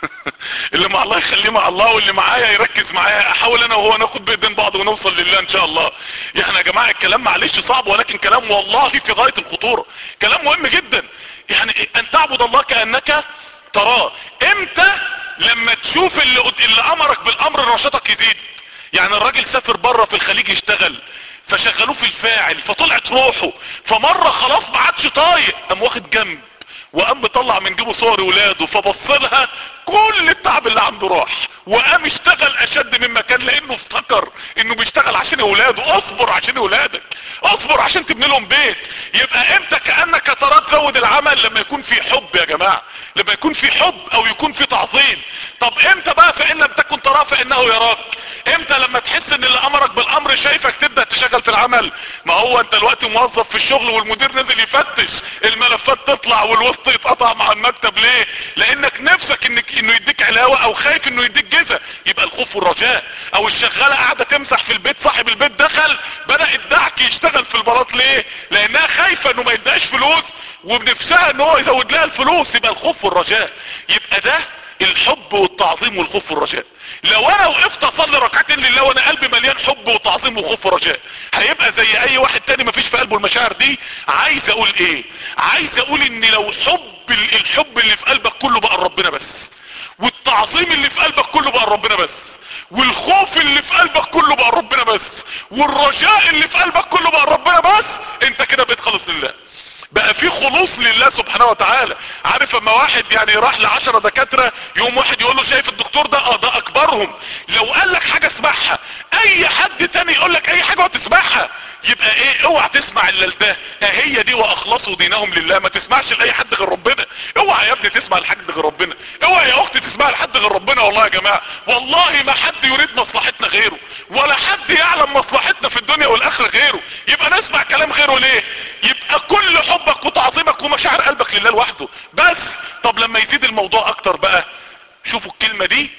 اللي مع الله يخليه مع الله، واللي معايا يركز معايا. احاول انا وهو ناخد بايدين بعض ونوصل لله ان شاء الله. يعني يا جماعة الكلام معلش صعب، ولكن كلام والله في غاية الخطورة، كلام مهم جدا. يعني ان تعبد الله كأنك تراه. امتى؟ لما تشوف اللي, اللي امرك بالامر نشاطك يزيد. يعني الراجل سافر بره في الخليج يشتغل، فشغلوه في الفاعل فطلعت روحه، فمرة خلاص ما عادش طايق، قام واخد جنب وقام مطلع من جيبه صور ولاده، فبصلها كل التعب اللي عنده راح، وقام اشتغل اشد مما كان، لانه افتكر انه بيشتغل عشان اولاده. اصبر عشان اولادك، اصبر عشان تبني لهم بيت. يبقى امتى كأنك ترى تزود العمل؟ لما يكون في حب يا جماعة، لما يكون في حب او يكون في تعظيم. طب امتى بقى فان لم تكن تراه فانه يراك؟ امتى؟ لما تحس ان اللي امرك بالامر شايفك تبدأ تشغل في العمل. ما هو انت الوقت موظف في الشغل والمدير نزل يفتش الملفات تطلع والوسط يتقطع مع المكتب. ليه؟ لانك نفسك انك انه يديك علاوة، او خايف انه يديك جزء. يبقى الخوف والرجاء. او الشغالة قاعدة تمسح في البيت، صاحب البيت دخل بدأ الدعك يشتغل في البلاط. ليه؟ لانها خايفة انه ما يديهاش فلوس وبنفسها ان هو يزود لها الفلوس. يبقى الخوف والرجاء. يبقى ده الحب والتعظيم والخوف والرجاء. لو انا وقفت اصلي ركعتين لله وانا قلبي مليان حب وتعظيم وخوف ورجاء، هيبقى زي اي واحد تاني مفيش في قلبه المشاعر دي. عايز اقول ايه؟ عايز اقول ان لو حب الحب اللي في قلبك كله بقى ربنا بس، والتعظيم اللي في قلبك كله بقى ربنا بس، والخوف اللي في قلبك كله بقى ربنا بس، والرجاء اللي في قلبك كله بقى ربنا بس، انت كده بقيت خالص لله. بقى في خلوص لله سبحانه وتعالى. عارف اما واحد يعني راح لعشرة دكاترة، يوم واحد يقول له شايف الدكتور ده؟ اه ده اكبرهم. لو قال لك حاجة اسمعها، اي حد تاني يقول لك اي حاجة وتسمعها. يبقى ايه؟ اوعى تسمع الا لده. هي دي واخلصوا دينهم لله. ما تسمعش لاي حد غير ربنا. اوعى يا ابني تسمع لحد غير ربنا. اوعى يا اختي تسمع لحد غير ربنا. والله يا جماعة والله ما حد يريد مصلحتنا غيره، ولا حد يعلم مصلحتنا في الدنيا والاخرة غيره. يبقى نسمع كلام غيره ليه؟ يبقى كل حبك وتعظيمك ومشاعر قلبك لله لوحده بس. طب لما يزيد الموضوع اكتر بقى، شوفوا الكلمة دي،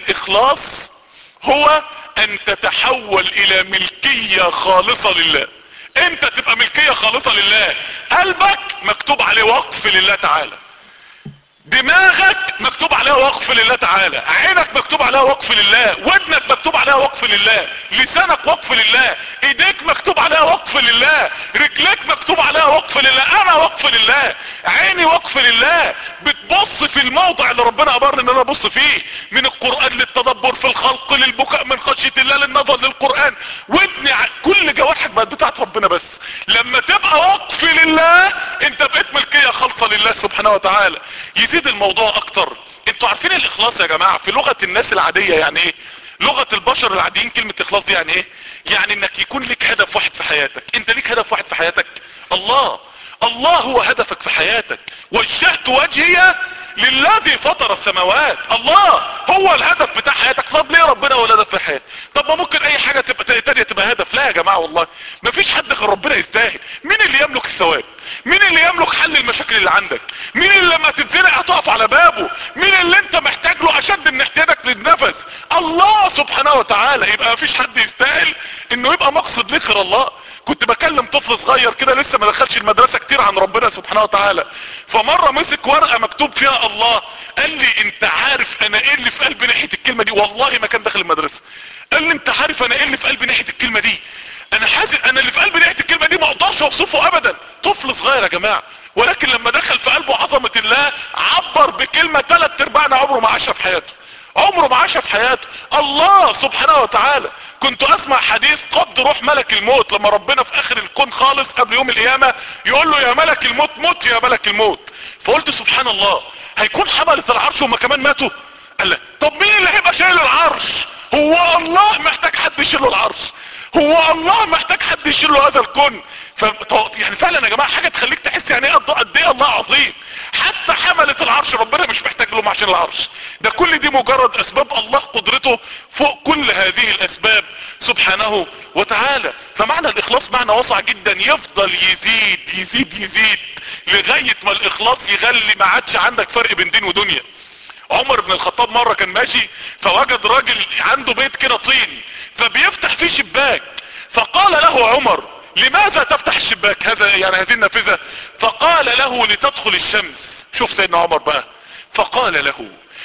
الاخلاص هو ان تتحول الى ملكية خالصة لله. انت تبقى ملكية خالصة لله. قلبك مكتوب عليه وقف لله تعالى، دماغك مكتوب عليها وقف لله تعالى، عينك مكتوب عليها وقف لله، ودنك مكتوب عليها وقف لله، لسانك وقف لله، ايديك مكتوب عليها وقف لله، رجليك مكتوب عليها وقف لله، انا وقف لله، عيني وقف لله. بتبص في الموضع اللي ربنا امرني ان انا ابص فيه، من القرآن للتدبر في الخلق للبكاء من خشية الله للنظر للقرآن. ودني كل جوارحك بقت بتاعت ربنا بس. لما تبقى وقف لله انت بقيت ملكية خالصة لله سبحانه وتعالى. يزيد الموضوع اكتر. انتوا عارفين الاخلاص يا جماعة في لغة الناس العادية يعني ايه؟ لغة البشر العاديين كلمة اخلاص دي يعني ايه؟ يعني انك يكون لك هدف واحد في حياتك. انت ليك هدف واحد في حياتك، الله. الله هو هدفك في حياتك. وجهت وجهي للذي فطر السماوات. الله هو الهدف بتاع حياتك. طب ليه ربنا هو الهدف في حياتك؟ طب ما ممكن اي حاجة تبقى تانية تبقى هدف. لا يا جماعة والله مفيش حد غير ربنا يستاهل. مين اللي يملك الثواب؟ مين اللي يملك حل المشاكل اللي عندك؟ مين اللي لما تتزنق هتقف على بابه؟ مين اللي انت محتاج له اشد من احتياجك للنفس؟ الله سبحانه وتعالى. يبقى مفيش حد يستاهل انه يبقى مقصد ليك غير الله. كنت بكلم طفل صغير كده لسه ما دخلش المدرسة كتير عن ربنا سبحانه وتعالى، فمرة مسك ورقة مكتوب فيها الله، قال لي انت عارف انا ايه اللي في قلبي ناحية الكلمة دي؟ والله ما كان داخل المدرسة. قال لي انت عارف انا ايه اللي في قلبي ناحية الكلمة دي؟ انا حاسس انا اللي في قلبي ناحية الكلمة دي ما اقدرش اوصفه ابدا. طفل صغير يا جماعة، ولكن لما دخل في قلبه عظمة الله عبر بكلمة ثلاث ارباعنا عمره ما عاشها في حياته. عمره ما عاشها في حياته. الله سبحانه وتعالى، كنت اسمع حديث قد روح ملك الموت لما ربنا في اخر الكون خالص قبل يوم القيامة يقول له يا ملك الموت موت يا ملك الموت. فقلت سبحان الله، هيكون حملة العرش وما كمان ماتوا؟ قال لا، طب مين اللي هيبقى شايل العرش؟ هو الله محتاج حد يشيل له العرش؟ هو الله محتاج حد يشيل له هذا الكون؟ ف... يعني فعلا يا جماعة حاجة تخليك تحس يعني ايه قد ايه الله عظيم. حتى حملة العرش ربنا مش محتاج لهم عشان العرش، ده كل دي مجرد اسباب الله قدرته فوق كل هذه الاسباب سبحانه وتعالى. فمعنى الاخلاص معنى واسع جدا، يفضل يزيد يزيد يزيد لغاية ما الاخلاص يغلي ما عادش عندك فرق بين دين ودنيا. عمر بن الخطاب مرة كان ماشي فوجد راجل عنده بيت كده طين فبيفتح فيه شباك، فقال له عمر لماذا تفتح الشباك هذا يعني هذه النافذة؟ فقال له لتدخل الشمس. شوف سيدنا عمر بقى، فقال له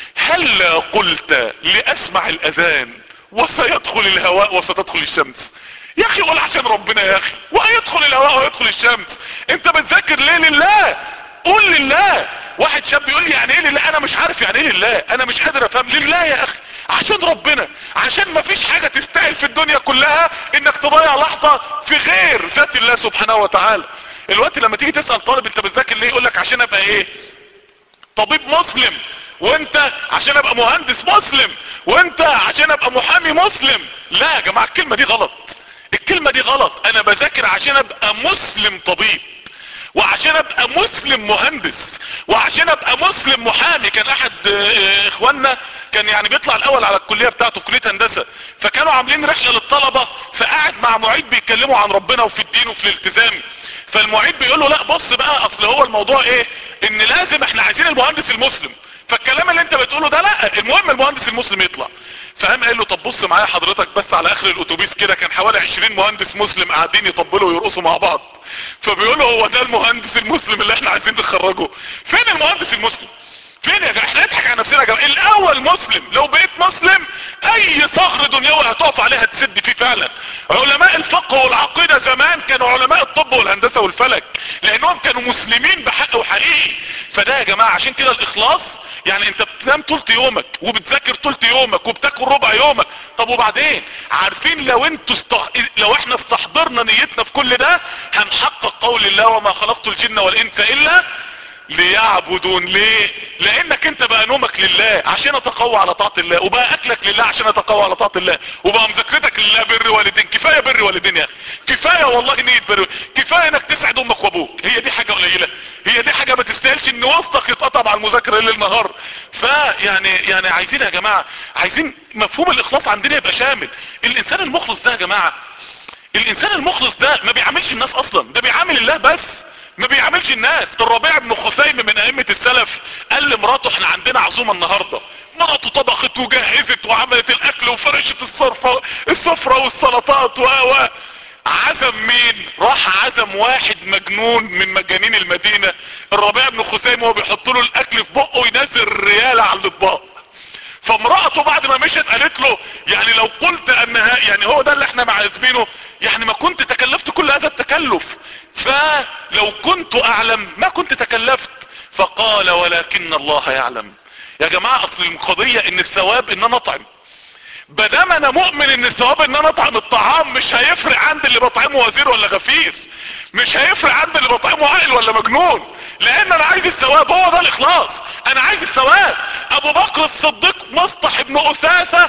هل قلت لاسمع الاذان وسيدخل الهواء وستدخل الشمس؟ يا اخي قول عشان ربنا يا اخي، وهيدخل الهواء ويدخل الشمس. انت بتذاكر ليه؟ لله. قول لله. واحد شاب يقول لي يعني ايه لله؟ انا مش عارف يعني ايه لله، انا مش قادر افهم. لله يا اخي، عشان ربنا، عشان ما فيش حاجة تستاهل في الدنيا كلها انك تضيع لحظة في غير ذات الله سبحانه وتعالى. الوقت لما تيجي تسأل طالب انت بتذاكر ليه، يقول لك عشان ابقى ايه؟ طبيب مسلم. وانت عشان ابقى مهندس مسلم. وانت عشان ابقى محامي مسلم. لا يا جماعة الكلمة دي غلط، الكلمة دي غلط. انا بذاكر عشان ابقى مسلم طبيب، وعشان ابقى مسلم مهندس، وعشان ابقى مسلم محامي. كان احد اخواننا كان يعني بيطلع الاول على الكلية بتاعته في كلية هندسة، فكانوا عاملين رحلة للطلبة، فقاعد مع معيد بيتكلموا عن ربنا وفي الدين وفي الالتزام. فالمعيد بيقول له لا بص بقى، اصل هو الموضوع ايه، ان لازم احنا عايزين المهندس المسلم، فالكلام اللي انت بتقوله ده لا، المهم المهندس المسلم يطلع. فقام قال له طب بص معايا حضرتك بس على اخر الاتوبيس كده كان حوالي عشرين مهندس مسلم قاعدين يطبلوا ويرقصوا مع بعض. فبيقول له هو ده المهندس المسلم اللي احنا عايزين نخرجه؟ فين المهندس المسلم؟ فين يا جماعه؟ احنا نضحك على نفسنا يا جماعه. الاول مسلم، لو بقيت مسلم اي صخر دنيوي هتقف عليها تسد فيه فعلا. علماء الفقه والعقيدة زمان كانوا علماء الطب والهندسة والفلك، لانهم كانوا مسلمين بحق وحقيقي. فده يا جماعة عشان كده الاخلاص، يعني انت بتنام طولت يومك وبتذاكر طولت يومك وبتاكل ربع يومك، طب وبعدين؟ عارفين لو انتوا استح... لو احنا استحضرنا نيتنا في كل ده هنحقق قول الله وما خلقت الجن والانس الا ليعبدون. ليه؟ لانك انت بقى نومك لله عشان اتقوى على طاعة الله، وبقى اكلك لله عشان اتقوى على طاعة الله، وبقى مذاكرتك لله. بر والدين، كفاية بر والدين يا اخي، كفاية والله نية بر، كفاية انك تسعد امك وابوك. هي دي حاجة قليلة؟ هي دي حاجة ما تستاهلش ان وسطك يتقطع مع المذاكرة ليل نهار؟ فيعني يعني عايزين يا جماعة، عايزين مفهوم الاخلاص عندنا يبقى شامل. الانسان المخلص ده يا جماعة، الانسان المخلص ده ما بيعاملش الناس اصلا، ده بيعامل الله بس، ما بيعملش الناس. الربيع بن خثيم من ائمة السلف قال لمراته احنا عندنا عزومة النهاردة. مراته طبخت وجهزت وعملت الاكل وفرشت الصرفة السفرة والسلطات و و عزم مين؟ راح عزم واحد مجنون من مجانين المدينة. الربيع بن خثيم وهو بيحط له الاكل في بقه ينزل ريالة على الاطباق. فامرأته بعد ما مشت قالت له يعني لو قلت انها يعني هو ده اللي احنا معازمينه، يعني ما كنت تكلفت كل هذا التكلف، فلو كنت اعلم ما كنت تكلفت. فقال ولكن الله يعلم. يا جماعة اصل القضية ان الثواب ان انا اطعم، بدام انا مؤمن ان الثواب ان انا اطعم الطعام، مش هيفرق عند اللي بطعمه وزير ولا غفير، مش هيفرق عند اللي بطعمه عاقل ولا مجنون، لان انا عايز الثواب. هو ده الاخلاص، انا عايز الثواب. ابو بكر الصديق مصطح بن اثاثة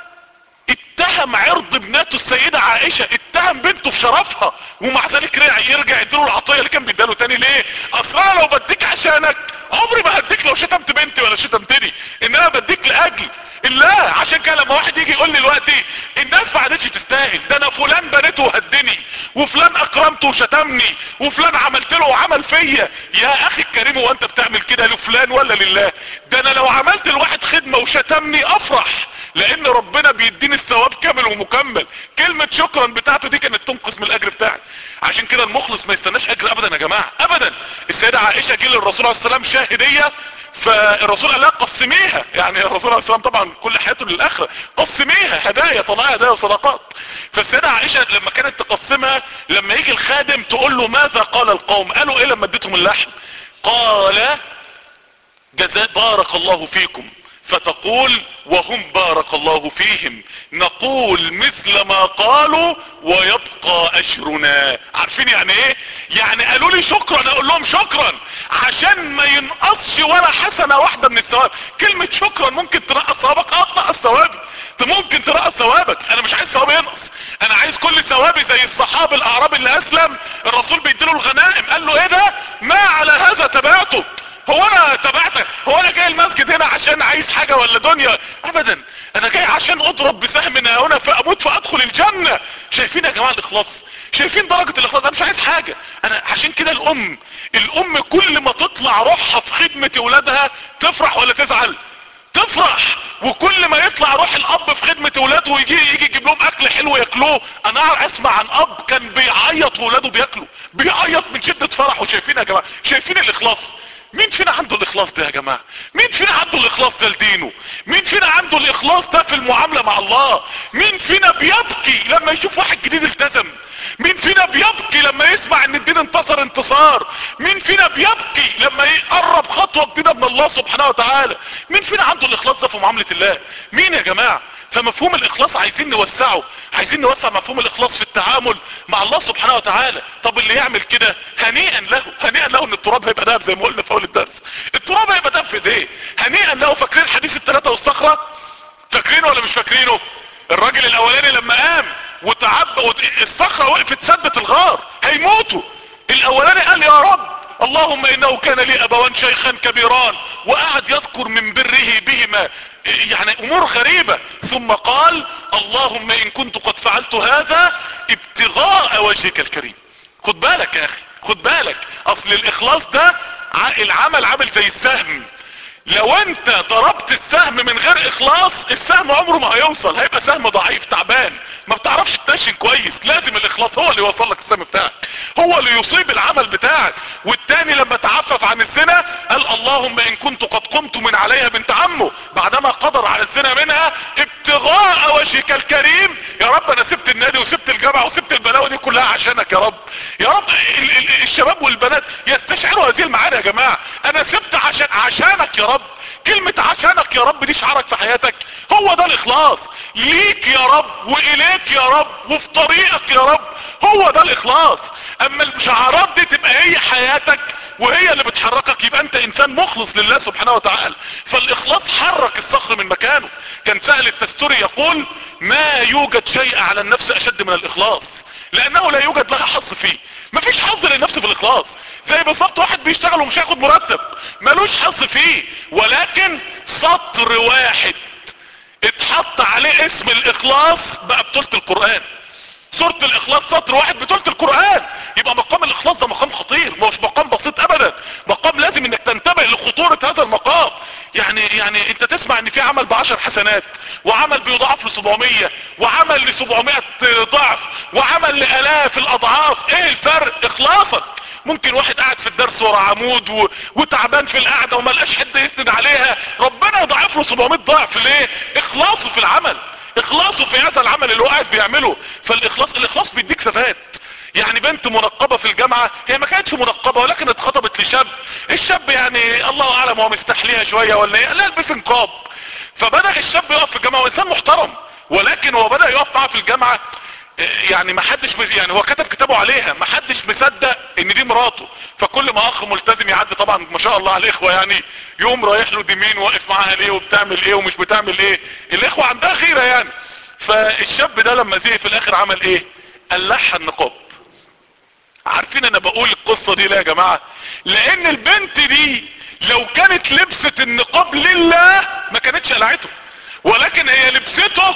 اتهم عرض ابنته السيدة عائشة، اتهم بنته في شرفها، ومع ذلك رجع يرجع يديله العطية اللي كان بيداله تاني. ليه؟ اصلا لو بديك عشانك عمري ما هديك لو شتمت بنتي ولا شتمتني، انما بديك لاجل الله. عشان كده لما واحد يجي يقول لي دلوقتي الناس ما عادتش تستاهل، ده انا فلان بنته وهدني، وفلان اكرمته وشتمني، وفلان عملت له وعمل فيا. يا اخي الكريم، هو انت بتعمل كده لفلان ولا لله؟ ده انا لو عملت لواحد خدمة وشتمني افرح، لان ربنا بيديني الثواب كامل ومكمل. كلمة شكرا بتاعته دي كانت تنقص من الاجر بتاعي. عشان كده المخلص ما يستناش اجر ابدا يا جماعة، ابدا. السيدة عائشة جه للرسول عليه السلام شاهدية، فالرسول قال لها قسميها، يعني الرسول عليه السلام طبعا كل حياته للاخره، قسميها هدايا، طلعها هدايا وصدقات. فالسيدة عائشة لما كانت تقسمها، لما يجي الخادم تقول له ماذا قال القوم؟ قالوا ايه لما اديتهم اللحم؟ قال جزاء بارك الله فيكم فتقول وهم بارك الله فيهم نقول مثل ما قالوا ويبقى اجرنا. عارفين يعني ايه؟ يعني قالوا لي شكرا اقول لهم شكرا عشان ما ينقصش ولا حسنة واحدة من الثواب. كلمة شكرا ممكن تنقص ثوابك، اه تنقص ثوابي، ممكن تنقص ثوابك. انا مش عايز ثوابي ينقص، انا عايز كل ثوابي زي الصحابي الاعرابي اللي اسلم الرسول بيديله الغنائم قال له ايه ده؟ ما على هذا تبعته. هو انا تبعتك؟ هو انا جاي المسجد هنا عشان عايز حاجة ولا دنيا؟ ابدا، انا جاي عشان اضرب بسهم هنا فاموت فادخل الجنة. شايفين يا جماعة الاخلاص؟ شايفين درجة الاخلاص؟ انا مش عايز حاجة. انا عشان كده الام الام كل ما تطلع روحها في خدمة اولادها تفرح ولا تزعل؟ تفرح. وكل ما يطلع روح الاب في خدمة اولاده ويجي يجي يجيب لهم اكل حلو ياكلوه. انا اسمع عن اب كان بيعيط واولاده بياكلوا، بيعيط من شدة فرحه. شايفين يا جماعة؟ شايفين الاخلاص؟ مين فينا عنده الاخلاص ده يا جماعة؟ مين فينا عنده الاخلاص ده لدينه؟ مين فينا عنده الاخلاص ده في المعاملة مع الله؟ مين فينا بيبكي لما يشوف واحد جديد التزم؟ مين فينا بيبكي لما يسمع ان الدين انتصر انتصار؟ مين فينا بيبكي لما يقرب خطوة جديدة من الله سبحانه وتعالى؟ مين فينا عنده الاخلاص ده في معاملة الله؟ مين يا جماعة؟ فمفهوم الاخلاص عايزين نوسعه، عايزين نوسع مفهوم الاخلاص في التعامل مع الله سبحانه وتعالى. طب اللي يعمل كده هنيئا له، هنيئا له ان التراب هيبقى دهب زي ما قلنا في اول الدرس. التراب هيبقى دهب في ايديه، هنيئا له. فاكرين حديث الثلاثة والصخرة؟ فاكرينه ولا مش فاكرينه؟ الراجل الاولاني لما قام وتعب الصخرة وقفت سدت الغار هيموتوا. الاولاني قال يا رب اللهم انه كان لي ابوان شيخان كبيران، وقعد يذكر من بره بهما يعني امور غريبة، ثم قال اللهم ان كنت قد فعلت هذا ابتغاء وجهك الكريم. خد بالك يا اخي، خد بالك، اصل الاخلاص ده العمل عامل زي السهم. لو انت ضربت السهم من غير اخلاص السهم عمره ما هيوصل، هيبقى سهم ضعيف تعبان ما بتعرفش تنشن كويس. لازم الاخلاص هو اللي يوصل لك السهم بتاعك، هو اللي يصيب العمل بتاعك. والتاني لما تعفف عن الزنا قال اللهم ان كنت قد قمت من عليها بنت عمه بعدما قدر على الزنا منها ابتغاء وجهك الكريم. يا رب انا سبت النادي وسبت الجامعة وسبت البلاوي دي كلها عشانك يا رب. يا رب ال ال الشباب والبنات يستشعروا هذه المعاني يا جماعة. انا سبت عشان عشانك يا رب. كلمة عشانك يا رب دي شعارك في حياتك، هو ده الاخلاص. ليك يا رب واليك يا رب وفي طريقك يا رب، هو ده الاخلاص. اما الشعارات دي تبقى هي حياتك وهي اللي بتحركك يبقى انت انسان مخلص لله سبحانه وتعالى. فالاخلاص حرك الصخر من مكانه. كان سهل التستوري يقول ما يوجد شيء على النفس اشد من الاخلاص، لانه لا يوجد لها حظ فيه. مفيش حظ للنفس في الاخلاص. زي بالظبط واحد بيشتغل ومش هياخد مرتب، ملوش حظ فيه، ولكن سطر واحد اتحط عليه اسم الاخلاص بقى بطولة القرآن. سورة الاخلاص سطر واحد بطولة القرآن. يبقى مقام الاخلاص ده مقام خطير، مش مقام بسيط ابدا، مقام لازم انك تنتبه لخطورة هذا المقام. يعني يعني انت تسمع ان في عمل بعشر حسنات، وعمل بيضاعف ل سبعمية، وعمل ل سبعمية ضعف، وعمل لالاف الاضعاف. ايه الفرق؟ اخلاصك. ممكن واحد قاعد في الدرس ورا عمود و... وتعبان في القعدة وما لقاش حد يسند عليها، ربنا يضاعف له سبعمية ضعف. ليه؟ اخلاصه في العمل، اخلاصه في هذا العمل اللي هو قاعد بيعمله. فالاخلاص الاخلاص بيديك ثبات. يعني بنت منقبة في الجامعة، هي ما كانتش منقبة ولكن اتخطبت لشاب، الشاب يعني الله اعلم هو مستحليها شوية ولا ايه، لا البس نقاب. فبدأ الشاب يقف في الجامعة، وانسان محترم، ولكن هو بدأ يقف معاه في الجامعة يعني ما حدش يعني هو كتب كتابه عليها، ما حدش مصدق ان دي مراته. فكل ما اخ ملتزم يعدي طبعا ما شاء الله على الاخوة يعني يوم رايح له دي مين واقف معاها ليه وبتعمل ايه ومش بتعمل ايه، الاخوة عندها غيرة يعني. فالشاب ده لما زهق في الاخر عمل ايه؟ قلعها النقاب. عارفين انا بقول القصة دي ليه يا جماعة؟ لان البنت دي لو كانت لبست النقاب لله ما كانتش قلعته، ولكن هي لبسته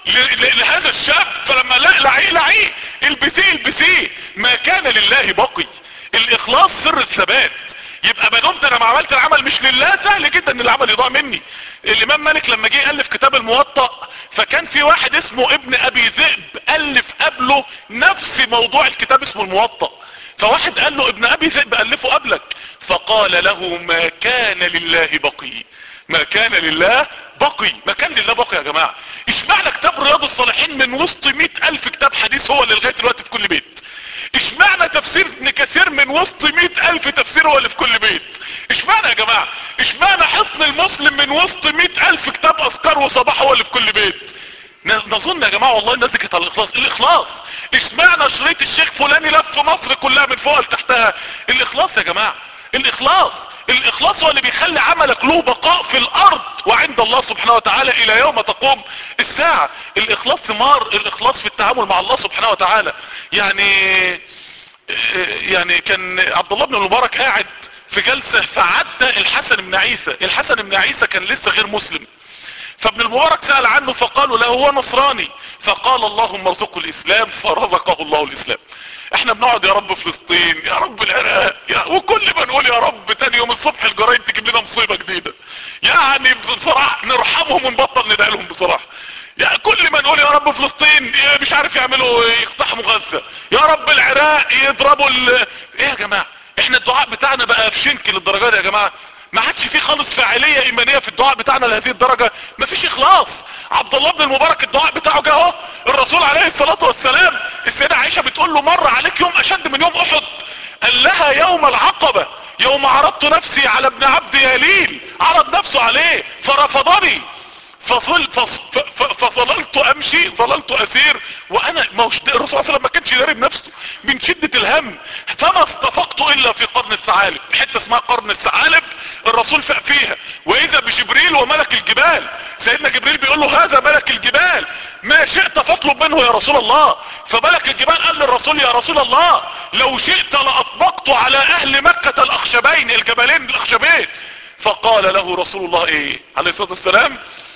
لهذا الشاب. فلما لا لعيه لعيه، البسيه البسيه، ما كان لله بقي. الاخلاص سر الثبات. يبقى ما دمت انا ما عملت العمل مش لله سهل جدا ان العمل يضاع مني. الامام مالك لما جه الف كتاب الموطأ، فكان في واحد اسمه ابن ابي ذئب الف قبله نفس موضوع الكتاب اسمه الموطأ. فواحد قال له ابن ابي ذئب الفه قبلك، فقال له ما كان لله بقي. ما كان لله بقي، ما كان لله بقي يا جماعة. اشمعنى كتاب رياض الصالحين من وسط مئة الف كتاب حديث هو اللي لغاية دلوقتي في كل بيت؟ اشمعنى تفسير ابن كثير من وسط مئة الف تفسير هو اللي في كل بيت؟ اشمعنى يا جماعة؟ اشمعنى حصن المسلم من وسط مئة الف كتاب اذكار وصباح هو اللي في كل بيت؟ نظن يا جماعة والله الناس دي كانت على الاخلاص. الاخلاص اشمعنى شريط الشيخ فلاني لف مصر كلها من فوق لتحتها؟ الاخلاص يا جماعة، الاخلاص. الاخلاص هو اللي بيخلي عملك له بقاء في الارض وعند الله سبحانه وتعالى الى يوم تقوم الساعة. الاخلاص ثمار الاخلاص في التعامل مع الله سبحانه وتعالى. يعني يعني كان عبد الله بن المبارك قاعد في جلسة فعدى الحسن بن عيسى. الحسن بن عيسى كان لسه غير مسلم، فابن المبارك سأل عنه فقالوا له هو نصراني، فقال اللهم ارزقه الاسلام، فرزقه الله الاسلام. احنا بنقعد يا رب فلسطين، يا رب العراق، يا وكل ما نقول يا رب تاني يوم الصبح الجرايد تجيب لنا مصيبة جديدة. يعني بصراحة نرحمهم ونبطل ندعي لهم بصراحة. يعني كل ما نقول يا رب فلسطين مش عارف يعملوا يقتحموا غزة، يا رب العراق يضربوا ال... ايه يا جماعة؟ احنا الدعاء بتاعنا بقى في شنك للدرجة دي يا جماعة؟ ما عادش فيه خالص فاعلية ايمانية في الدعاء بتاعنا لهذه الدرجة. ما فيش اخلاص. عبد الله بن المبارك الدعاء بتاعه جه اهو. الرسول عليه الصلاة والسلام السيدة عائشة بتقول له مر عليك يوم اشد من يوم احد. قال لها يوم العقبة يوم عرضت نفسي على ابن عبد يليل، عرض نفسه عليه فرفضني، فصل فص فظللت امشي، ظللت اسير وانا ما هوش الرسول صلى الله عليه وسلم ما كانش يداري بنفسه من شدة الهم، فما استفقت الا في قرن الثعالب. حتة اسمها قرن الثعالب الرسول فاق فيها، واذا بجبريل وملك الجبال. سيدنا جبريل بيقول له هذا ملك الجبال، ما شئت فاطلب منه يا رسول الله. فملك الجبال قال للرسول يا رسول الله لو شئت لاطبقت على اهل مكة الاخشبين، الجبلين الاخشبين. فقال له رسول الله ايه عليه الصلاة والسلام؟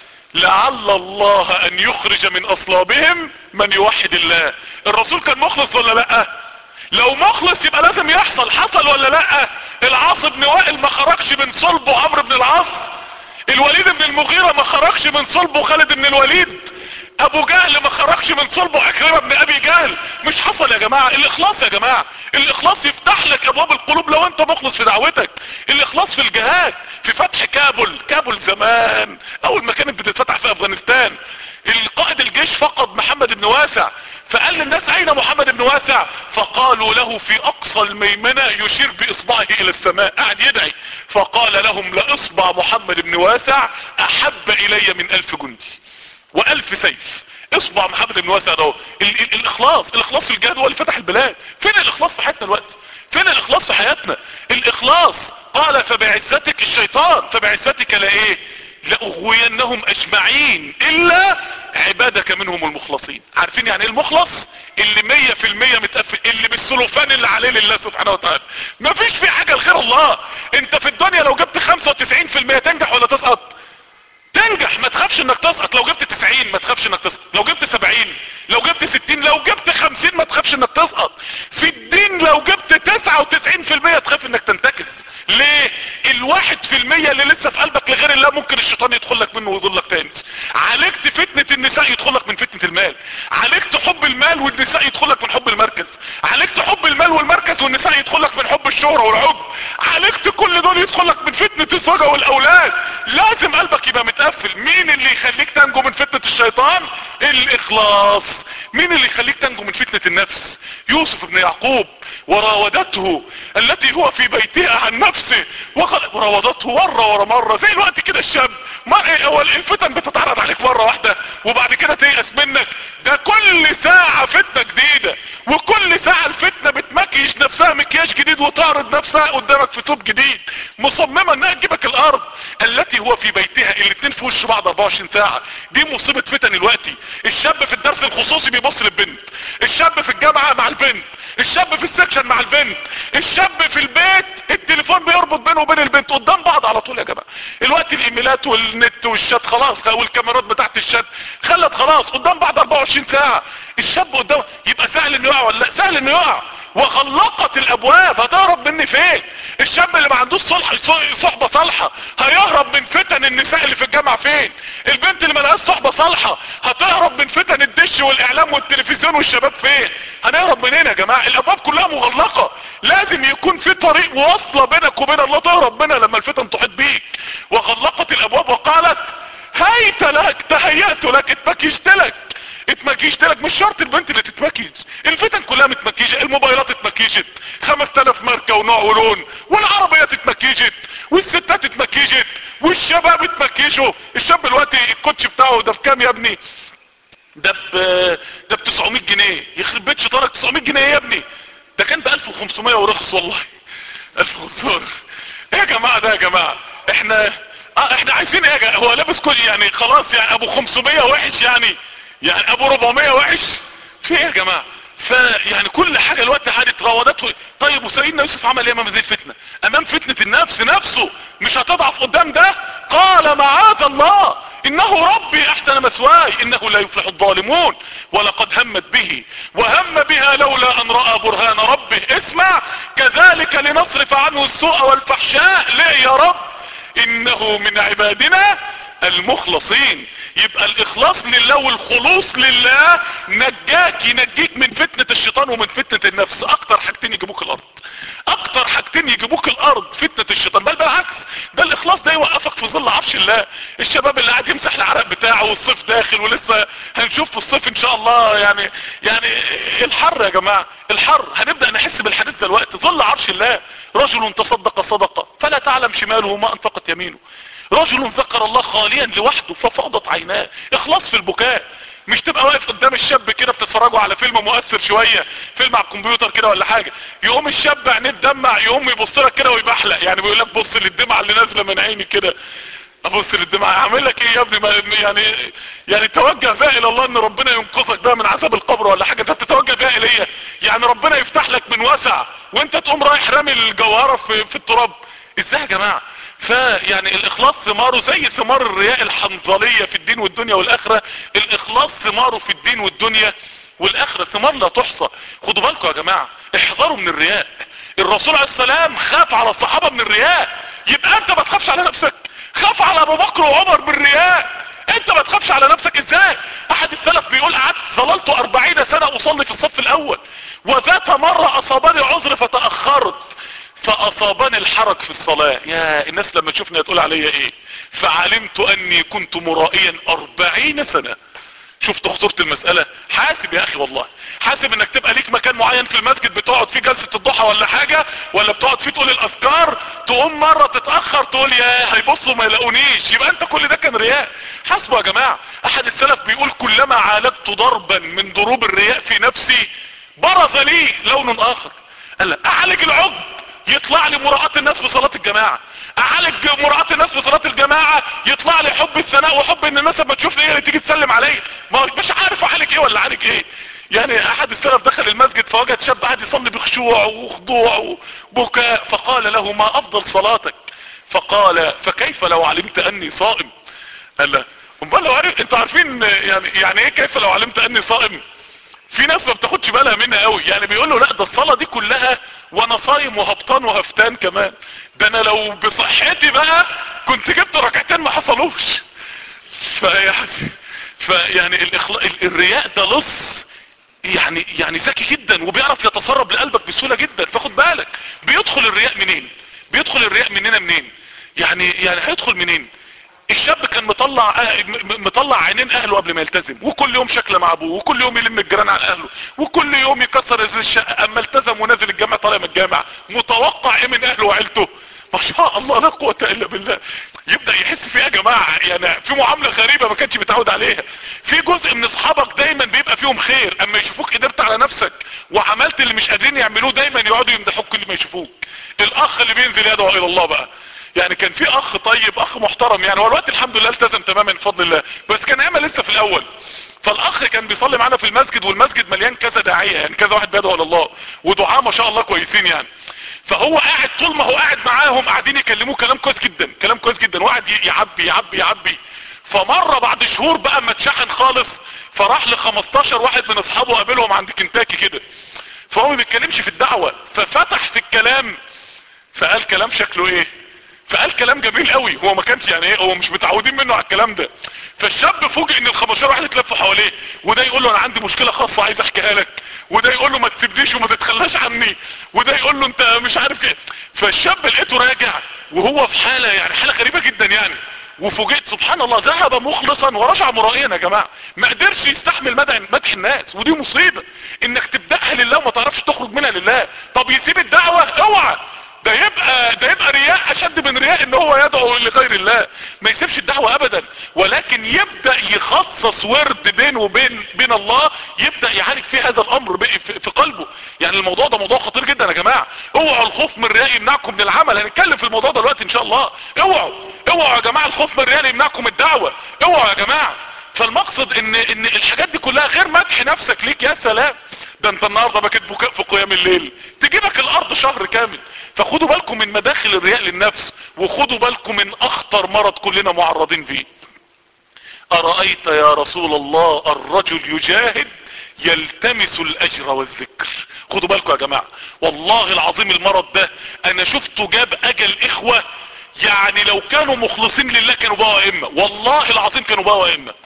لعل الله ان يخرج من اصلابهم من يوحد الله. الرسول كان مخلص ولا لا؟ لو مخلص يبقى لازم يحصل. حصل ولا لا؟ العاص بن وائل ما خرجش من صلبه عمرو بن العاص، الوليد بن المغيرة ما خرجش من صلبه خالد بن الوليد، ابو جهل ما خرجش من صلبه عكرمة بن ابي جهل. مش حصل يا جماعة؟ الاخلاص يا جماعة، الاخلاص يفتح لك ابواب القلوب لو انت مخلص في دعوتك. الاخلاص في الجهاد، في فتح كابل. كابل زمان اول ما كانت بتتفتح في افغانستان القائد الجيش فقد محمد بن واسع، فقال للناس اين محمد بن واسع؟ فقالوا له في اقصى الميمنة يشير باصبعه الى السماء قاعد يدعي. فقال لهم لاصبع محمد بن واسع احب الي من الف جندي والف سيف. اصبع محمد بن واسع ده ال ال الاخلاص. الاخلاص في الجهاد هو اللي فتح البلاد. فين الاخلاص في حياتنا الوقت؟ فين الاخلاص في حياتنا؟ الاخلاص قال فبعزتك الشيطان فبعزتك لا ايه لاغوينهم اجمعين الا عبادك منهم المخلصين. عارفين يعني ايه المخلص؟ اللي مية في المية متقفل، اللي بالسلوفان اللي عليه لله سبحانه وتعالى، مفيش في حاجة لغير الله. انت في الدنيا لو جبت خمسة وتسعين في المية تنجح ولا تسقط؟ تنجح، ما تخافش انك تسقط. لو جبت تسعين ما تخافش انك تسقط، لو جبت سبعين، لو جبت ستين، لو جبت خمسين ما تخافش انك تسقط. في الدين لو جبت تسعة وتسعين في المية تخاف انك تنتكس. ليه؟ الواحد في المية اللي لسه في قلبك لغير الله ممكن الشيطان يدخل لك منه ويضلك تاني. عالجت فتنة النساء يدخل لك من فتنة المال، عالجت حب المال والنساء يدخل لك من حب المركز، عالجت حب المال والمركز والنساء يدخل لك من حب الشهرة والعجب، عالجت كل دول يدخل لك من فتنة الزوجة والاولاد. لازم قلبك يبقى متقفل. مين اللي يخليك تنجو من فتنة الشيطان؟ الاخلاص. مين اللي يخليك تنجو من فتنة النفس؟ يوسف بن يعقوب وراودته التي هو في بيتها عن نفسه وراودته مرة ورا مرة. زي الوقت كده الشاب ما الفتن بتتعرض عليك مرة واحدة وبعد كده تيأس منك. ده كل ساعة فتنة جديدة، وكل ساعة الفتنة بتمكيش نفسها مكياج جديد وتعرض نفسها قدامك في ثوب جديد مصممة انها تجيبك الارض. التي هو في بيتها، الاتنين في وش بعض اربعة وعشرين ساعة. دي مصيبة فتن الوقت. الشاب في الدرس الخصوصي بيبص للبنت، الشاب في الجامعة مع البنت، الشاب في السكشن مع البنت، الشاب في البيت التليفون بيربط بينه وبين البنت قدام بعض على طول. يا جماعة الوقت الايميلات والنت والشات خلاص، والكاميرات بتاعت الشات خلت خلاص قدام بعض اربعة وعشرين ساعة. الشاب قدامه يبقى سهل انه يقع ولا لا؟ سهل انه يقع. وغلقت الابواب، هتهرب مني فين؟ الشاب اللي ما عندوش صلح صحبة صالحة هيهرب من فتن النساء اللي في الجامعة فين؟ البنت اللي ما لهاش صحبة صالحة هتهرب من فتن الدش والاعلام والتلفزيون والشباب فين؟ هنهرب منين يا جماعة؟ الابواب كلها مغلقة. لازم يكون في طريق واصلة بينك وبين الله تهرب منها لما الفتن تحيط بيك. وغلقت الابواب وقالت هيت لك، تهيأت لك، اتمكيشت لك. اتمكيشت لك. مش شرط البنت اللي تتمكيش، الفتن كلها متمكيشة. الموبايلات اتمكيشت خمس تلاف ماركة ونوع ولون، والعربيات اتمكيشت، والستات اتمكيشت، والشباب اتمكيشوا. الشاب دلوقتي الكوتش بتاعه ده بكام يا ابني؟ ده ب ده ب تسعمية جنيه. يخرب بيت شيطانك، تسعمية جنيه يا ابني؟ ده كان ب ألف وخمسمية ورخص والله. ألف وخمسمية. ايه يا جماعه ده يا جماعه؟ احنا اه احنا عايزين ايه يا جماعه؟ هو لابس كل يعني خلاص يعني ابو خمسمية وحش يعني؟ يعني ابو أربعمية وحش؟ في ايه يا جماعه؟ فيعني كل حاجه الوقت عادت راودته. طيب وسيدنا يوسف عمل ايه امام هذه الفتنه؟ امام فتنه النفس نفسه مش هتضعف قدام ده؟ قال معاذ الله انه ربي احسن مثواي انه لا يفلح الظالمون ولقد همت به وهم بها لولا ان رأى برهان ربه. اسمع، كذلك لنصرف عنه السوء والفحشاء. ليه يا رب؟ انه من عبادنا المخلصين. يبقى الاخلاص لله والخلوص لله نجاك ينجيك من فتنة الشيطان ومن فتنة النفس. اكتر حاجتين يجيبوك الارض، اكتر حاجتين يجيبوك الارض فتنة الشيطان. بل بالعكس، ده الاخلاص ده يوقفك في ظل عرش الله. الشباب اللي قاعد يمسح العرق بتاعه والصيف داخل، ولسه هنشوف في الصيف ان شاء الله يعني يعني الحر يا جماعة، الحر هنبدأ نحس بالحديث ده الوقت. ظل عرش الله. رجل تصدق صدقة فلا تعلم شماله ما انفقت يمينه. رجل ذكر الله خاليا لوحده ففاضت عيناه. اخلاص في البكاء. مش تبقى واقف قدام الشاب كده بتتفرجوا على فيلم مؤثر شوية، فيلم على الكمبيوتر كده ولا حاجة، يقوم الشاب عينيه تدمع، يقوم يبص لك كده ويبحلق. يعني بيقول لك بص للدمعة اللي نازلة من عيني كده. ابص للدمعة اعمل لك ايه يا ابني؟ ما يعني يعني توجه بقى الى الله ان ربنا ينقذك بقى من عذاب القبر ولا حاجة. انت بتتوجه بقى اليه يعني ربنا يفتح لك من وسع وانت تقوم رايح رامي الجوهرة في, في التراب. ازاي يا جماعة؟ فيعني الاخلاص ثماره زي ثمار الرياء الحنظلية في الدين والدنيا والاخرة. الاخلاص ثماره في الدين والدنيا والاخرة ثمار لا تحصى. خدوا بالكم يا جماعة، احذروا من الرياء. الرسول عليه السلام خاف على الصحابة من الرياء. يبقى انت ما تخافش على نفسك؟ خاف على ابو بكر وعمر بالرياء، انت ما تخافش على نفسك ازاي؟ احد السلف بيقول قعدت ظللت اربعين سنة اصلي في الصف الاول، وذات مرة اصابني عذر فتأخرت فاصابني الحرج في الصلاة. يا الناس لما تشوفني هتقول عليا ايه؟ فعلمت اني كنت مرائيا اربعين سنة. شفت خطورة المسألة؟ حاسب يا اخي والله، حاسب انك تبقى ليك مكان معين في المسجد بتقعد فيه جلسة الضحى ولا حاجة، ولا بتقعد فيه تقول الاذكار، تقوم مرة تتأخر تقول يا هيبصوا ما يلاقونيش، يبقى انت كل ده كان رياء. حاسبوا يا جماعة. احد السلف بيقول كلما عالجت ضربا من ضروب الرياء في نفسي برز لي لون اخر. قال اعالج العجب يطلع لي مراعاة الناس بصلاة الجماعة، اعالج مراعاة الناس بصلاة الجماعة يطلع لي حب الثناء وحب ان الناس لما تشوفني هي اللي تيجي تسلم عليا. ما مش عارف اعالج ايه ولا اعالج ايه. يعني احد السلف دخل المسجد فوجد شاب قاعد يصلي بخشوع وخضوع وبكاء، فقال له ما افضل صلاتك؟ فقال فكيف لو علمت اني صائم؟ قال له امال لو عرفت. انتوا عارفين يعني يعني ايه كيف لو علمت اني صائم؟ في ناس ما بتاخدش بالها منها قوي. يعني بيقول له لا ده الصلاة دي كلها وانا صايم وهبطان وهفتان كمان، ده انا لو بصحتي بقى كنت جبت ركعتين ما حصلوش. فيعني فيعني الاخلاق الرياء ده لص يعني يعني ذكي جدا وبيعرف يتسرب لقلبك بسهولة جدا. فخد بالك بيدخل الرياء منين؟ بيدخل الرياء مننا منين؟ يعني يعني هيدخل منين؟ الشاب كان مطلع مطلع عينين اهله قبل ما يلتزم، وكل يوم شكله مع ابوه، وكل يوم يلم الجيران على اهله، وكل يوم يكسر ازاز الشقه. اما التزم ونازل الجامع طالع من الجامع متوقع ايه من اهله وعيلته؟ ما شاء الله لا قوه الا بالله. يبدا يحس في ايه يا جماعه؟ يعني في معامله غريبه ما كانش متعود عليها. في جزء من اصحابك دايما بيبقى فيهم خير، اما يشوفوك قدرت على نفسك وعملت اللي مش قادرين يعملوه دايما يقعدوا يمدحوك كل ما يشوفوك. الاخ اللي بينزل يدعو الى الله بقى. يعني كان في اخ طيب، اخ محترم، يعني هو الوقت الحمد لله التزم تماما بفضل الله، بس كان ايامها لسه في الاول. فالاخ كان بيصلي معانا في المسجد، والمسجد مليان كذا داعية، يعني كذا واحد بيدعو الى الله ودعاء ما شاء الله كويسين يعني. فهو قاعد طول ما هو قاعد معاهم قاعدين يكلموه كلام كويس جدا، كلام كويس جدا، وقعد يعبي يعبي يعبي. فمرة بعد شهور بقى ما اتشحن خالص، فراح ل خمستاشر واحد من اصحابه قابلهم عند كنتاكي كده، فهو ما بيتكلمش في الدعوة، ففتح في الكلام فقال كلام شكله ايه؟ فقال كلام جميل قوي، هو ما كانش يعني ايه، هو مش متعودين منه على الكلام ده. فالشاب فوجئ ان ال خمستاشر واحد اتلفوا حواليه، وده يقول له انا عندي مشكلة خاصة عايز احكيها لك، وده يقول له ما تسيبنيش وما تتخلاش عني، وده يقول له انت مش عارف كده. فالشاب لقيته راجع وهو في حالة يعني حالة غريبة جدا يعني. وفوجئت سبحان الله ذهب مخلصا ورجع مرائيا يا جماعة. ما قدرش يستحمل مدح مدح الناس، ودي مصيبة انك تبدأها لله وما تعرفش تخرج منها لله. طب يسيب الدعوة؟ اوعى. ده يبقى ده يبقى رياء اشد من رياء ان هو يدعو لغير الله. ما يسيبش الدعوة ابدا، ولكن يبدأ يخصص ورد بينه وبين بين الله، يبدأ يعالج فيه هذا الامر في قلبه. يعني الموضوع ده موضوع خطير جدا يا جماعة. اوعوا الخوف من الرياء يمنعكم من العمل. هنتكلم في الموضوع دلوقتي ان شاء الله. اوعوا اوعوا يا جماعة الخوف من الرياء يمنعكم من الدعوة. اوعوا يا جماعة. فالمقصد ان ان الحاجات دي كلها غير مدح نفسك ليك. يا سلام، ده انت النهارده بكيت بكاء في قيام الليل تجيبك الارض شهر كامل. فخدوا بالكم من مداخل الرياء للنفس، وخدوا بالكم من اخطر مرض كلنا معرضين فيه. ارأيت يا رسول الله الرجل يجاهد يلتمس الاجر والذكر. خدوا بالكم يا جماعة، والله العظيم المرض ده انا شفته جاب اجل اخوة، يعني لو كانوا مخلصين لله كانوا بقوا ائمة، والله العظيم كانوا بقوا ائمة.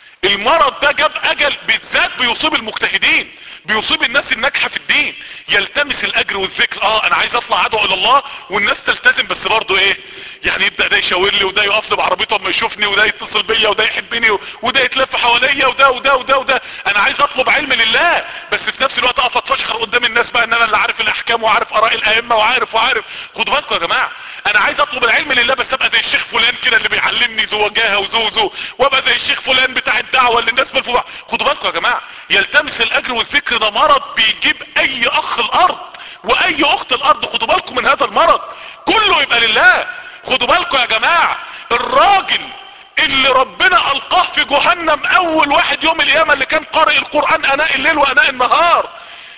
المرض ده جاب اجل، بالذات بيصيب المجتهدين، بيصيب الناس الناجحة في الدين. يلتمس الاجر والذكر. اه انا عايز اطلع ادعو الى الله والناس تلتزم، بس برضه ايه يعني، يبدأ ده يشاور لي، وده يقف لي بعربيته اما يشوفني، وده يتصل بيا، وده يحبني، وده يتلف حواليا، وده وده وده وده. انا عايز اطلب علم لله، بس في نفس الوقت اقف اتفشخر قدام الناس بقى ان انا اللي عارف الاحكام وعارف اراء الائمه وعارف وعارف. خدوا بالكم يا جماعه، انا عايز اطلب العلم لله بس ابقى زي الشيخ فلان كده اللي بيعلمني ذو وجاهه وذو ذو، وابقى زي الشيخ فلان بتاع الدعوه اللي الناس بالفوق. خدوا بالكم يا جماعه، يلتمس الاجر والذكر ده مرض بيجيب اي اخ الارض واي اخت الارض. خدوا بالكم من هذا المرض، كله يبقى لله. خدوا بالكم يا جماعة، الراجل اللي ربنا القاه في جهنم اول واحد يوم القيامة اللي كان قارئ القرآن اناء الليل واناء النهار،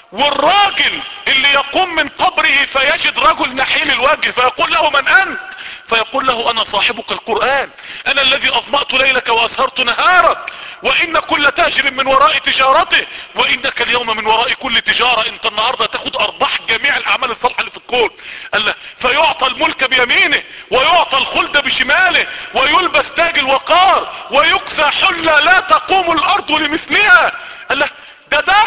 والراجل اللي يقوم من قبره فيجد رجل نحيل الوجه فيقول له من انت، فيقول له انا صاحبك القرآن، انا الذي اظمأت ليلك واسهرت نهارك، وان كل تاجر من وراء تجارته، وانك اليوم من وراء كل تجارة. انت النهاردة تاخد ارباح جميع الاعمال الصالحة اللي في الكون. قال له فيعطى الملك بيمينه ويعطى الخلد بشماله ويلبس تاج الوقار ويكسى حلة لا تقوم الارض لمثلها. قال له ده ده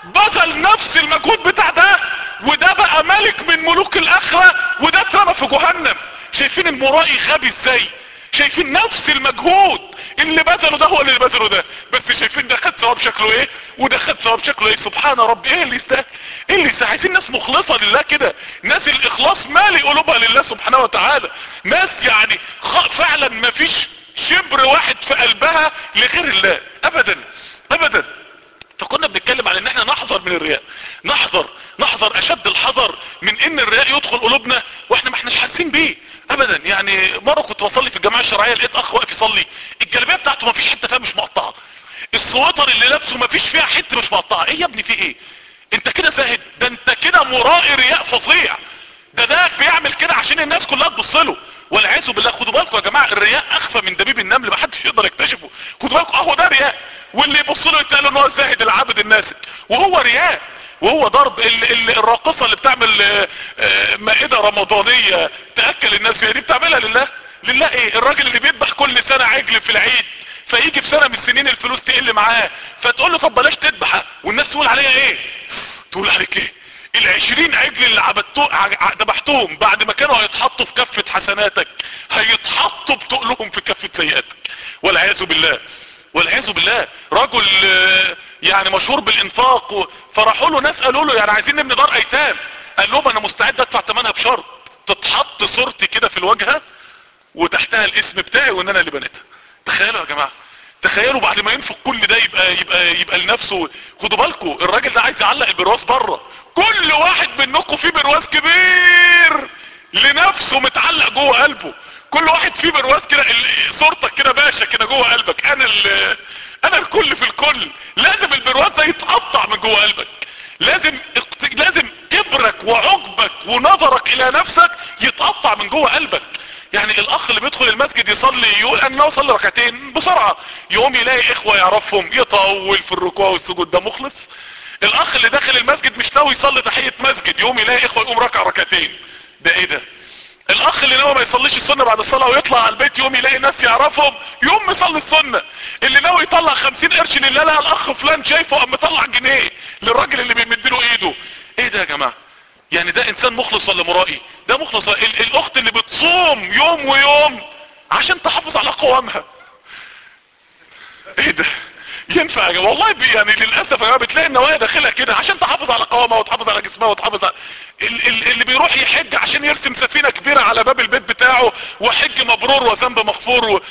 بذل نفس المجهود بتاع ده، وده بقى ملك من ملوك الاخرة، وده اترمى في جهنم. شايفين المرائي غبي ازاي؟ شايفين نفس المجهود اللي بذله ده هو اللي بذله ده، بس شايفين ده خد ثواب شكله ايه وده خد ثواب شكله ايه. سبحان رب، ايه اللي يستاهل؟ ايه اللي يستاهل؟ عايزين ناس مخلصة لله كده، ناس الاخلاص مالي قلوبها لله سبحانه وتعالى، ناس يعني فعلا ما فيش شبر واحد في قلبها لغير الله ابدا ابدا. فكنا بنتكلم على ان احنا نحذر من الرياء، نحذر نحذر اشد الحذر من ان الرياء يدخل قلوبنا واحنا ما احناش حاسين بيه ابدا. يعني مرة كنت بصلي في الجماعة الشرعية، لقيت اخ واقف يصلي، الجلابية بتاعته ما فيش حتة فيها مش مقطعة، السويتر اللي لابسه ما فيش فيها حتة مش مقطعة. ايه يا ابني في ايه؟ انت كده زاهد؟ ده انت كده مرائي رياء فظيع. ده ده بيعمل كده عشان الناس كلها تبص له والعياذ بالله. خدوا بالكم يا جماعة، الرياء اخفى من دبيب النمل، ما حدش يقدر يكتشفه. خدوا بالكم، اهو ده رياء، واللي يبص له يتقال ان هو الزاهد العابد الناسك، وهو رياء وهو ضرب. ال ال الراقصة اللي بتعمل مائدة رمضانية تأكل الناس فيها، دي بتعملها لله؟ لله ايه؟ الراجل اللي بيذبح كل سنة عجل في العيد، فيجي في سنة من السنين الفلوس تقل معاه، فتقول له طب بلاش تذبح، والناس تقول عليها ايه؟ تقول عليك ايه؟ العشرين عجل اللي عبدتو ذبحتهم بعد ما كانوا هيتحطوا في كفة حسناتك هيتحطوا بتقلهم في كفة سيئاتك، والعياذ بالله والعياذ بالله. رجل يعني مشهور بالانفاق، فرحوا له ناس قالوا له يعني عايزين نبني دار ايتام، قال لهم انا مستعد ادفع ثمنها بشرط تتحط صورتي كده في الواجهه وتحتها الاسم بتاعي وان انا اللي بنيتها. تخيلوا يا جماعه، تخيلوا بعد ما ينفق كل ده يبقى يبقى يبقى لنفسه. خدوا بالكم، الراجل ده عايز يعلق البرواز بره، كل واحد منكم فيه برواز كبير لنفسه متعلق جوه قلبه، كل واحد فيه برواز كده صورتك كده باشا كده جوه قلبك، انا ال انا الكل في الكل. لازم البرواز ده يتقطع من جوه قلبك، لازم لازم كبرك وعجبك ونظرك الى نفسك يتقطع من جوه قلبك. يعني الاخ اللي بيدخل المسجد يصلي يقول انا اصلي ركعتين بسرعة، يقوم يلاقي اخوة يعرفهم يطول في الركوع والسجود، ده مخلص؟ الاخ اللي داخل المسجد مش ناوي يصلي تحية مسجد، يقوم يلاقي اخوة يقوم ركع ركعتين، ده ايه ده؟ الاخ اللي ناوي ما يصليش السنة بعد الصلاة ويطلع على البيت يقوم يلاقي ناس يعرفهم يقوم يصلي السنة. اللي ناوي يطلع خمسين قرش لله، لا الاخ فلان شايفه قام مطلع جنيه للراجل اللي بيمدله ايده. ايه ده يا جماعة؟ يعني ده انسان مخلص ولا مرائي؟ ده مخلص. ال الاخت اللي بتصوم يوم ويوم عشان تحافظ على قوامها، ايه ده؟ ينفع يا جماعه والله. يعني للاسف يا جماعه بتلاقي النوايا داخلها كده عشان تحافظ على قوامها وتحافظ على جسمها وتحافظ على ال ال اللي بيروح يحج عشان يرسم سفينه كبيره على باب البيت بتاعه وحج مبرور وذنب مغفور و...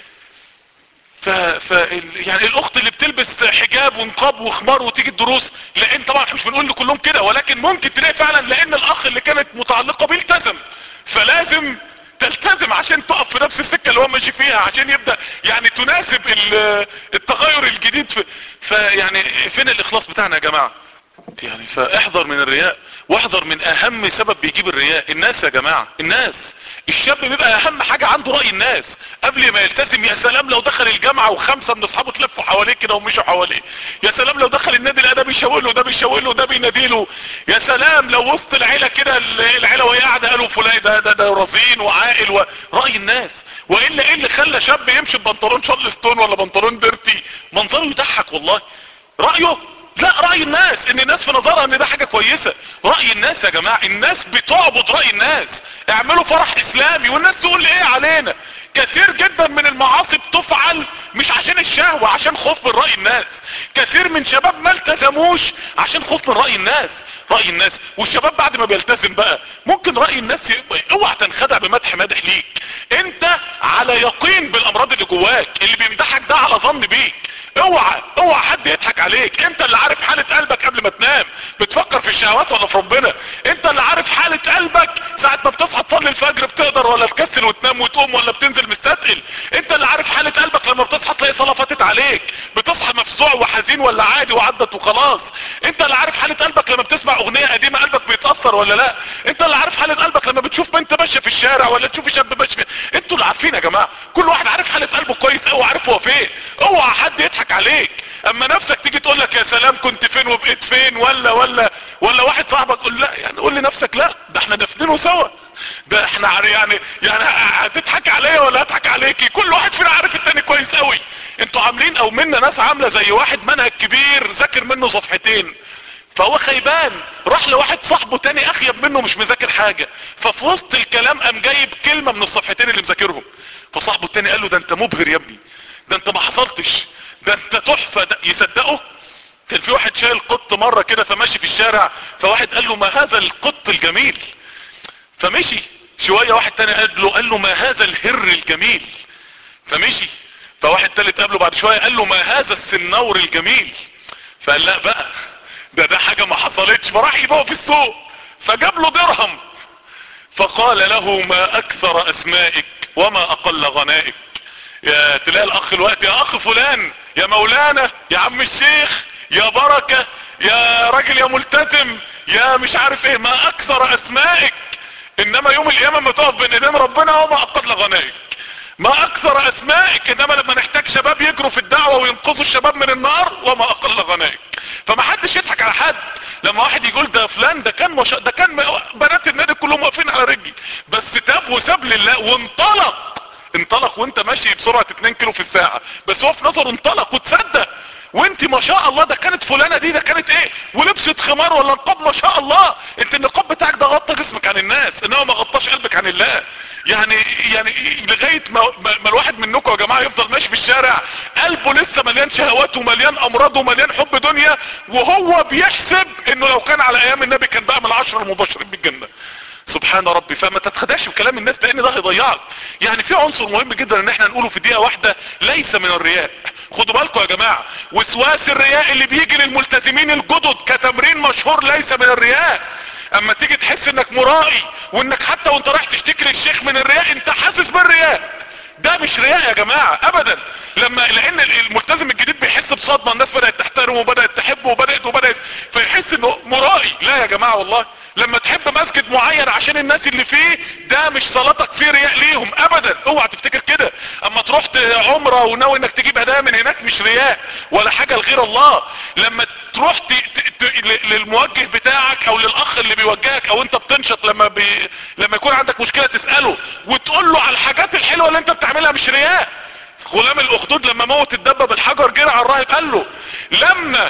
ف... ف يعني الاخت اللي بتلبس حجاب ونقاب وخمار وتيجي الدروس، لان طبعا احنا مش بنقول لكلهم كده، ولكن ممكن تلاقي فعلا لان الاخ اللي كانت متعلقه بيه التزم، فلازم تلتزم عشان تقف في نفس السكه اللي هو ماشي فيها عشان يبدا يعني تناسب التغير الجديد. في فيعني فين الاخلاص بتاعنا يا جماعه؟ يعني فاحذر من الرياء، واحذر من اهم سبب بيجيب الرياء، الناس يا جماعه. الناس، الشاب بيبقى اهم حاجه عنده راي الناس قبل ما يلتزم. يا سلام لو دخل الجامعه وخمسه من اصحابه تلفوا حواليه كده ومشوا حواليه. يا سلام لو دخل النادي لقى ده بيشاور له ده بيشاور له ده بيناديله. يا سلام لو وسط العيله كده العيله وهي قاعده قالوا فلان ده ده ده رزين وعاقل و... راي الناس. والا ايه اللي خلى شاب يمشي ببنطلون شارلستون ولا بنطلون ديرتي منظره يضحك والله؟ رايه؟ لا، رأي الناس، ان الناس في نظرها ان ده حاجة كويسة. رأي الناس يا جماعة، الناس بتعبد رأي الناس. اعملوا فرح اسلامي والناس تقول ايه علينا. كثير جدا من المعاصي بتفعل مش عشان الشهوة، عشان خوف من رأي الناس. كثير من شباب ما التزموش عشان خوف من رأي الناس. رأي الناس، والشباب بعد ما بيلتزم بقى ممكن رأي الناس ي... اوعى تنخدع بمدح مادح ليك. انت على يقين بالامراض اللي جواك، اللي بيمدحك ده على ظن بيك. اوعى اوعى حد يضحك عليك. انت اللي عارف حالة قلبك قبل ما تنام، بتفكر في الشهوات ولا في ربنا. انت اللي عارف حالة قلبك ساعة ما بتصحى تصلي الفجر بتقدر ولا تكسل وتنام وتقوم ولا بتنزل مستثقل. انت اللي عارف حالة قلبك لما بتصحى تلاقي صلاة فاتت عليك، بتصحى مفزوع وحزين ولا عادي وعدت وخلاص. انت اللي عارف حالة قلبك لما بتسمع اغنية قديمة قلبك بيتأثر ولا لا. انت اللي عارف حالة قلبك لما بتشوف بنت ماشية في الشارع ولا تشوف شاب ماشي. انتوا اللي عارفين يا جماعة، كل واحد عارف حالة قلبه كويس قوي، عارف هو فين. اوعى حد يضحك عليك. اما نفسك تيجي تقول لك يا سلام كنت فين وبقيت فين، ولا ولا ولا واحد صاحبك قول لا، يعني قول لنفسك لا، ده احنا دافنينه سوا، ده احنا يعني يعني هتضحك عليا ولا هضحك عليكي. كل واحد فينا عارف التاني كويس قوي. انتوا عاملين او منا ناس عامله زي واحد منهج كبير ذاكر منه صفحتين، فهو خيبان راح لواحد صاحبه تاني اخيب منه مش مذاكر حاجه، ففي وسط الكلام قام جايب كلمه من الصفحتين اللي مذاكرهم. فصاحبه التاني قال له ده انت مبهر يا ابني، ده انت ما حصلتش، ده انت تحفة. ده يصدقه؟ كان في واحد شايل قط مرة كده فماشي في الشارع، فواحد قال له ما هذا القط الجميل، فمشي شوية. واحد تاني قال له قال له ما هذا الهر الجميل، فمشي. فواحد تالت قابله بعد شوية قال له ما هذا السنور الجميل، فقال لا بقى ده ده حاجة ما حصلتش. فراح يبيعه في السوق فجاب له درهم، فقال له ما اكثر اسمائك وما اقل غنائك. يا تلاقي الاخ الوقت يا اخ فلان يا مولانا يا عم الشيخ يا بركة يا راجل يا ملتزم يا مش عارف ايه، ما اكثر اسمائك. انما يوم القيامة ما تقف بين ايدين ربنا وما اقل غنائك. ما اكثر اسمائك، انما لما نحتاج شباب يجروا في الدعوة وينقذوا الشباب من النار وما اقل غنائك. فما حدش يضحك على حد. لما واحد يقول ده فلان ده كان مش... ده كان بنات النادي كلهم واقفين على رجلي، بس تاب وساب لله وانطلق. انطلق وانت ماشي بسرعة اتنين كيلو في الساعة، بس هو في نظره انطلق وتصدق. وانت ما شاء الله ده كانت فلانة دي ده كانت ايه ولبست خمار ولا نقاب ما شاء الله. انت النقاب بتاعك ده غطى جسمك عن الناس، انما ما غطاش قلبك عن الله. يعني يعني لغاية ما, ما الواحد منكم يا جماعة يفضل ماشي في الشارع قلبه لسه مليان شهوات ومليان امراض ومليان حب دنيا، وهو بيحسب انه لو كان على ايام النبي كان بقى من العشرة المبشرين بالجنة. سبحان ربي. فما تتخدعش بكلام الناس لان ده هيضيعك. يعني في عنصر مهم جدا ان احنا نقوله في دقيقة واحدة، ليس من الرياء. خدوا بالكم يا جماعة، وسواس الرياء اللي بيجي للملتزمين الجدد كتمرين مشهور ليس من الرياء. اما تيجي تحس انك مرائي وانك حتى وانت رايح تشتكي للشيخ من الرياء انت حاسس بالرياء، ده مش رياء يا جماعة ابدا. لما لان الملتزم الجديد بيحس بصدمة، الناس بدأت تحترمه وبدأت تحبه وبدأت وبدأت فيحس انه مرائي. لا يا جماعة والله، لما تحب مسجد معين عشان الناس اللي فيه ده مش صلاتك فيه رياء ليهم ابدا. اوعى تفتكر كده. اما تروح عمره وناوي انك تجيب هدايا من هناك مش رياء ولا حاجة لغير الله. لما تروح ت... ت... ت... للموجه بتاعك او للاخ اللي بيوجهك، او انت بتنشط لما بي... لما يكون عندك مشكلة تسأله وتقول له على الحاجات الحلوة اللي انت بتعملها مش رياء. غلام الاخدود لما موت الدبة بالحجر جرى على الراهب قال له لما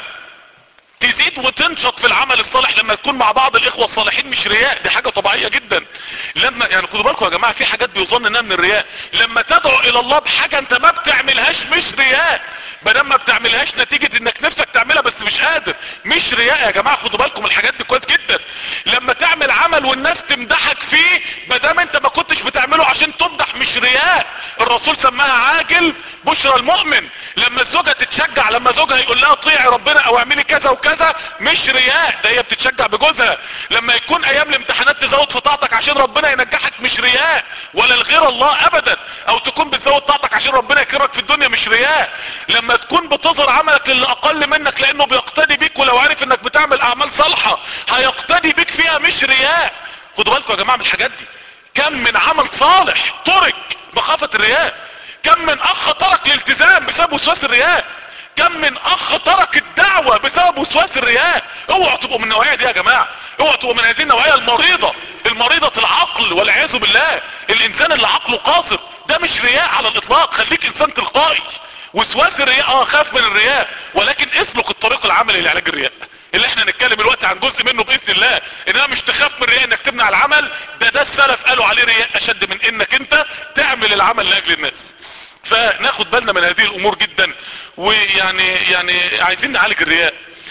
تزيد وتنشط في العمل الصالح لما تكون مع بعض الاخوة الصالحين مش رياء، دي حاجة طبيعية جدا. لما يعني خدوا بالكم يا جماعة، في حاجات بيظن انها من الرياء. لما تدعو الى الله بحاجة انت ما بتعملهاش مش رياء، بدل ما بتعملهاش نتيجة انك نفسك تعملها بس مش قادر، مش رياء يا جماعة. خدوا بالكم الحاجات دي كويس جدا. لما تعمل عمل والناس تمدحك فيه بدل انت ما كنتش بتعمله عشان تمدح، مش رياء. الرسول سماها عاجل بشرى المؤمن. لما الزوجة تتشجع لما زوجها يقول لها طيعي ربنا او اعملي كذا وكذا، مش رياء، ده هي بتتشجع بجوزها. لما يكون ايام الامتحانات تزود في طاعتك عشان ربنا ينجحك، مش رياء ولا لغير الله ابدا. او تكون بتزود طاعتك عشان ربنا يكرمك في الدنيا، مش رياء. لما تكون بتظهر عملك للي اقل منك لانه بيقتدي بيك، ولو عارف انك بتعمل اعمال صالحة هيقتدي بيك فيها، مش رياء. خدوا بالكم يا جماعة من الحاجات دي. كم من عمل صالح ترك مخافة الرياء، كم من اخ ترك الالتزام بسبب وسواس الرياء، كم من اخ ترك الدعوة بسبب وسواس الرياء. اوعوا تبقوا من النوعية دي يا جماعة، اوعوا تبقوا من هذه النوعية المريضة، المريضة العقل والعياذ بالله. الانسان اللي عقله قاصر ده مش رياء على الاطلاق. خليك انسان تلقائي. وسواس الرياء اه خاف من الرياء، ولكن اسلك الطريق العملي لعلاج الرياء اللي احنا نتكلم دلوقتي عن جزء منه باذن الله. انما مش تخاف من الرياء انك تمنع العمل، ده ده السلف قالوا عليه رياء اشد من انك انت تعمل العمل لاجل الناس. فناخد بالنا من هذه الامور جدا. ويعني يعني عايزين نعالج الرياء.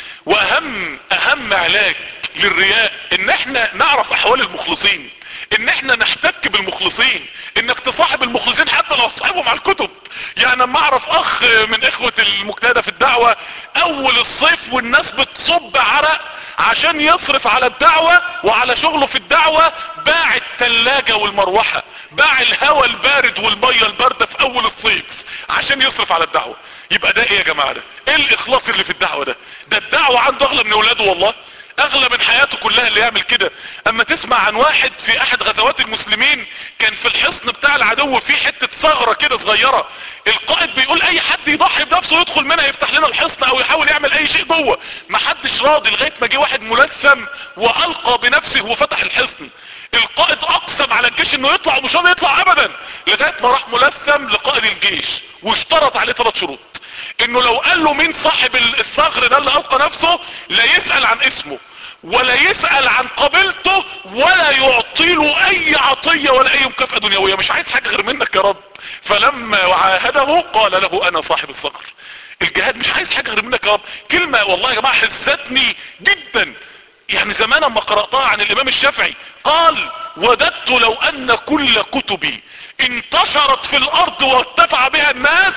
واهم اهم علاج للرياء ان احنا نعرف احوال المخلصين، ان احنا نحتك بالمخلصين، انك تصاحب المخلصين حتى لو تصاحبهم على الكتب. يعني لما اعرف اخ من اخوة المجتهدة في الدعوة اول الصيف والناس بتصب عرق عشان يصرف على الدعوة وعلى شغله في الدعوة، باع التلاجة والمروحة، باع الهواء البارد والمية الباردة في اول الصيف عشان يصرف على الدعوة. يبقى ده ايه يا جماعة؟ ده ايه الاخلاص اللي في الدعوة ده؟ ده الدعوة عنده اغلى من اولاده والله، اغلى من حياته كلها اللي يعمل كده. اما تسمع عن واحد في احد غزوات المسلمين كان في الحصن بتاع العدو في حتة ثغرة كده صغيرة، القائد بيقول اي حد يضحي بنفسه يدخل منها يفتح لنا الحصن او يحاول يعمل اي شيء جوه. محدش راضي لغاية ما جه واحد ملثم والقى بنفسه وفتح الحصن. القائد اقسم على الجيش انه يطلع ومش راضي يطلع ابدا، لغاية ما راح ملثم لقائد الجيش واشترط عليه ثلاث شروط، انه لو قال له مين صاحب الثغر ده اللي القى نفسه لا يسأل عن اسمه ولا يسأل عن قبيلته ولا يعطي له اي عطية ولا اي مكافأة دنيوية، مش عايز حاجة غير منك يا رب. فلما عاهده قال له انا صاحب الثغر. الجهاد مش عايز حاجة غير منك يا رب. كلمة والله يا جماعة حزتني جدا. يعني زمان لما قرأتها عن الامام الشافعي قال وددت لو ان كل كتبي انتشرت في الارض وارتفع بها الناس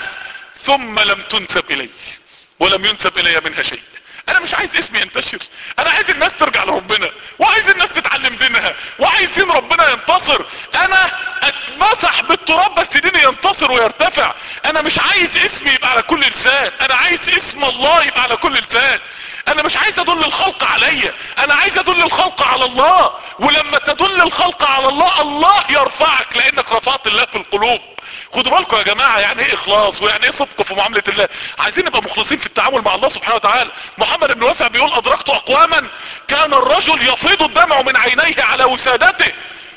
ثم لم تنسب الي ولم ينسب الي منها شيء. انا مش عايز اسمي ينتشر، انا عايز الناس ترجع لربنا، وعايز الناس تتعلم دينها، وعايز دين ربنا ينتصر. انا اتمسح بالتراب بس ديني ينتصر ويرتفع. انا مش عايز اسمي يبقى على كل لسان، انا عايز اسم الله يبقى على كل لسان. انا مش عايز ادل الخلق عليا، انا عايز ادل الخلق على الله. ولما تدل الخلق على الله الله يرفعك لانك رفعت الله في القلوب. خدوا بالكم يا جماعة يعني ايه اخلاص ويعني ايه صدق في معاملة الله. عايزين نبقى مخلصين في التعامل مع الله سبحانه وتعالى. محمد بن واسع بيقول ادركت اقواما كان الرجل يفيض الدمع من عينيه على وسادته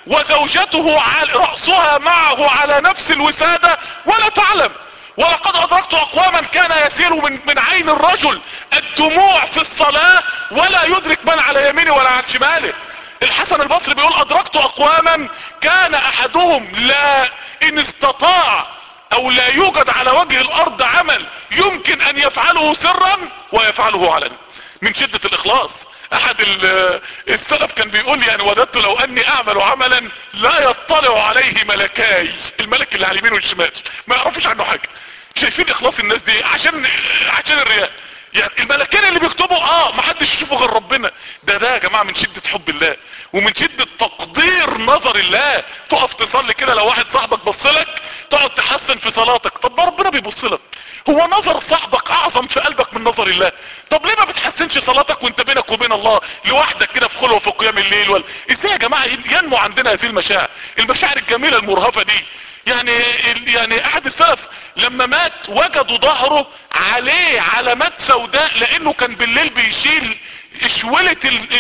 وزوجته رأسها معه على نفس الوسادة ولا تعلم. ولقد ادركت اقواما كان يسير من, من عين الرجل الدموع في الصلاة ولا يدرك من على يمينه ولا عن شماله. الحسن البصري بيقول ادركت اقواما كان احدهم لا ان استطاع او لا يوجد على وجه الارض عمل يمكن ان يفعله سرا ويفعله علنا من شدة الاخلاص. احد السلف كان بيقول يعني وددت لو اني اعمل عملا لا يطلع عليه ملكاي، الملك اللي على اليمين والشمال ما يعرفوش عنه حاجة. شايفين اخلاص الناس دي عشان عشان الرياء. يعني الملكين اللي بيكتبوا اه ما حدش يشوفه غير ربنا. ده ده يا جماعة من شدة حب الله ومن شدة تقدير نظر الله. تقف تصلي كده لو واحد صاحبك بصلك تقعد تحسن في صلاتك، طب ما ربنا بيبصلك. هو نظر صاحبك اعظم في قلبك من نظر الله؟ طب ليه ما بتحسنش صلاتك وانت بينك وبين الله لوحدك كده في خلوة في قيام الليل؟ ولا ازاي يا جماعة ينمو عندنا هذه المشاعر المشاعر الجميلة المرهفة دي؟ يعني يعني احد السلف لما مات وجدوا ظهره عليه علامات سوداء لانه كان بالليل بيشيل اشولة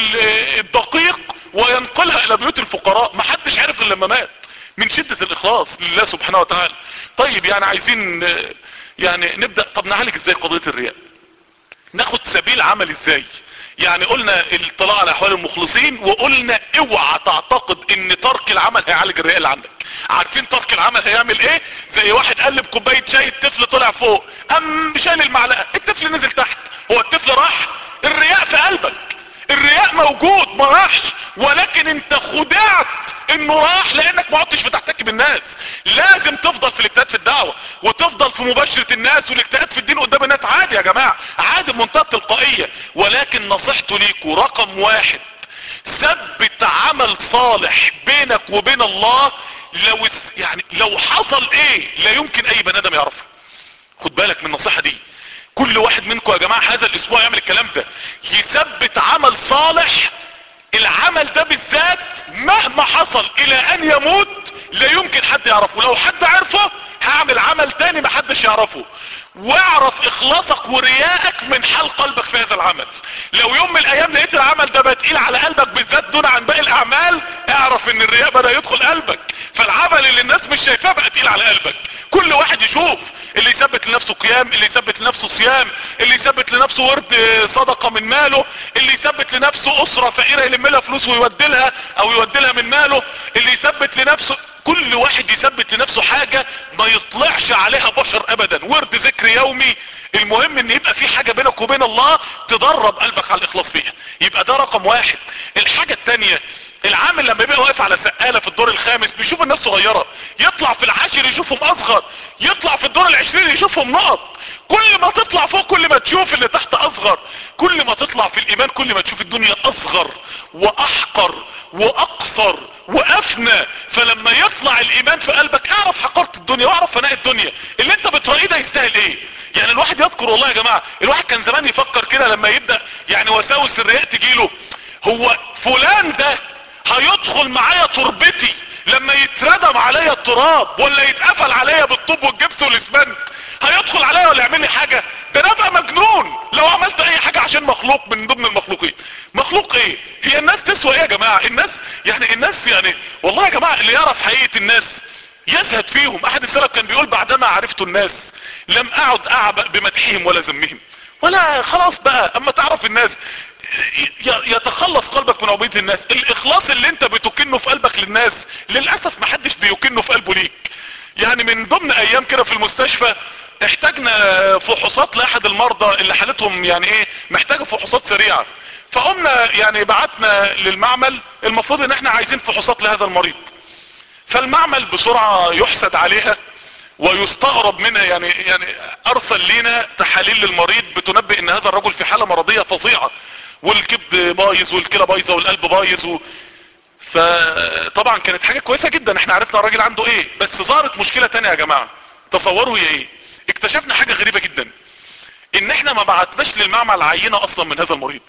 الدقيق وينقلها الى بيوت الفقراء. ما حدش عارف غير لما مات من شدة الاخلاص لله سبحانه وتعالى. طيب يعني عايزين يعني نبدأ. طب نعالج ازاي قضية الرياء؟ ناخد سبيل عمل ازاي؟ يعني قلنا الاطلاع على احوال المخلصين، وقلنا اوعى تعتقد ان ترك العمل هيعالج الرياء اللي عندك. عارفين ترك العمل هيعمل ايه؟ زي واحد قلب كوبايه شاي، الطفل طلع فوق قام شايل المعلقه، الطفل نزل تحت. هو الطفل راح؟ الرياء في قلبك، الرياء موجود ما راحش، ولكن انت خدعت انه راح لانك ما عدتش بتحتك بالناس. لازم تفضل في الاجتهاد في الدعوة، وتفضل في مباشرة الناس، والاجتهاد في الدين قدام الناس عادي يا جماعة، عادي بمنتهى التلقائية. ولكن نصيحته ليكوا رقم واحد، ثبت عمل صالح بينك وبين الله. لو يعني لو حصل ايه لا يمكن اي بني ادم يعرفه. خد بالك من النصيحة دي، كل واحد منكم يا جماعة هذا الاسبوع يعمل الكلام ده، يثبت عمل صالح. العمل ده بالذات مهما حصل الى ان يموت لا يمكن حد يعرفه. لو حد عرفه هعمل عمل تاني محدش يعرفه. واعرف اخلاصك ورياءك من حال قلبك في هذا العمل. لو يوم من الايام لقيت العمل ده بقى تقيل على قلبك بالذات دون عن باقي الاعمال، اعرف ان الرياء بدأ يدخل قلبك، فالعمل اللي الناس مش شايفاه بقى تقيل على قلبك. كل واحد يشوف، اللي يثبت لنفسه قيام، اللي يثبت لنفسه صيام، اللي يثبت لنفسه ورد صدقة من ماله، اللي يثبت لنفسه اسرة فقيرة يلم لها فلوس ويودلها او يودلها من ماله، اللي يثبت لنفسه، كل واحد يثبت لنفسه حاجة ما يطلعش عليها بشر ابدا، ورد ذكر يومي. المهم ان يبقى في حاجة بينك وبين الله تدرب قلبك على الاخلاص فيها، يبقى ده رقم واحد. الحاجة التانية، العامل لما يبقى واقف على سقالة في الدور الخامس بيشوف الناس صغيرة، يطلع في العاشر يشوفهم اصغر، يطلع في الدور العشرين يشوفهم نقط. كل ما تطلع فوق كل ما تشوف اللي تحت اصغر، كل ما تطلع في الايمان كل ما تشوف الدنيا اصغر واحقر واقصر وافنى. فلما يطلع الايمان في قلبك اعرف حقارة الدنيا واعرف فناء الدنيا. اللي انت بترأيه ده يستاهل ايه؟ يعني الواحد يذكر والله يا جماعة، الواحد كان زمان يفكر كده لما يبدأ يعني وساوس الرياء تجيله، هو فلان ده هيدخل معايا تربتي لما يتردم عليا التراب ولا يتقفل عليا بالطوب والجبس والاسمنت؟ هيدخل عليا ولا يعمل لي حاجة؟ ده انا ابقى مجنون لو عملت اي حاجة عشان مخلوق من ضمن المخلوقين. مخلوق ايه؟ هي الناس تسوى ايه يا جماعة؟ الناس يعني الناس يعني والله يا جماعة اللي يعرف حقيقة الناس يزهد فيهم. احد السلف كان بيقول بعدما عرفت الناس لم اعد اعبأ بمدحهم ولا ذمهم، ولا خلاص بقى اما تعرف الناس يتخلص قلبك من عبودية الناس. الاخلاص اللي انت بتكنه في قلبك للناس للأسف محدش بيكنه في قلبه ليك. يعني من ضمن ايام كده في المستشفى احتاجنا فحوصات لاحد المرضى اللي حالتهم يعني ايه محتاجة فحوصات سريعة، فقمنا يعني بعتنا للمعمل، المفروض ان احنا عايزين فحوصات لهذا المريض. فالمعمل بسرعة يحسد عليها ويستغرب منها، يعني يعني ارسل لينا تحاليل للمريض بتنبئ ان هذا الرجل في حالة مرضية فظيعة، والكبد بايظ والكلى بايظة والقلب بايظ و... فطبعا كانت حاجة كويسة جدا، احنا عرفنا الراجل عنده ايه. بس ظهرت مشكلة تانية يا جماعة، تصوروا هي ايه؟ اكتشفنا حاجة غريبة جدا، ان احنا ما بعتناش للمعمل عينة اصلا من هذا المريض.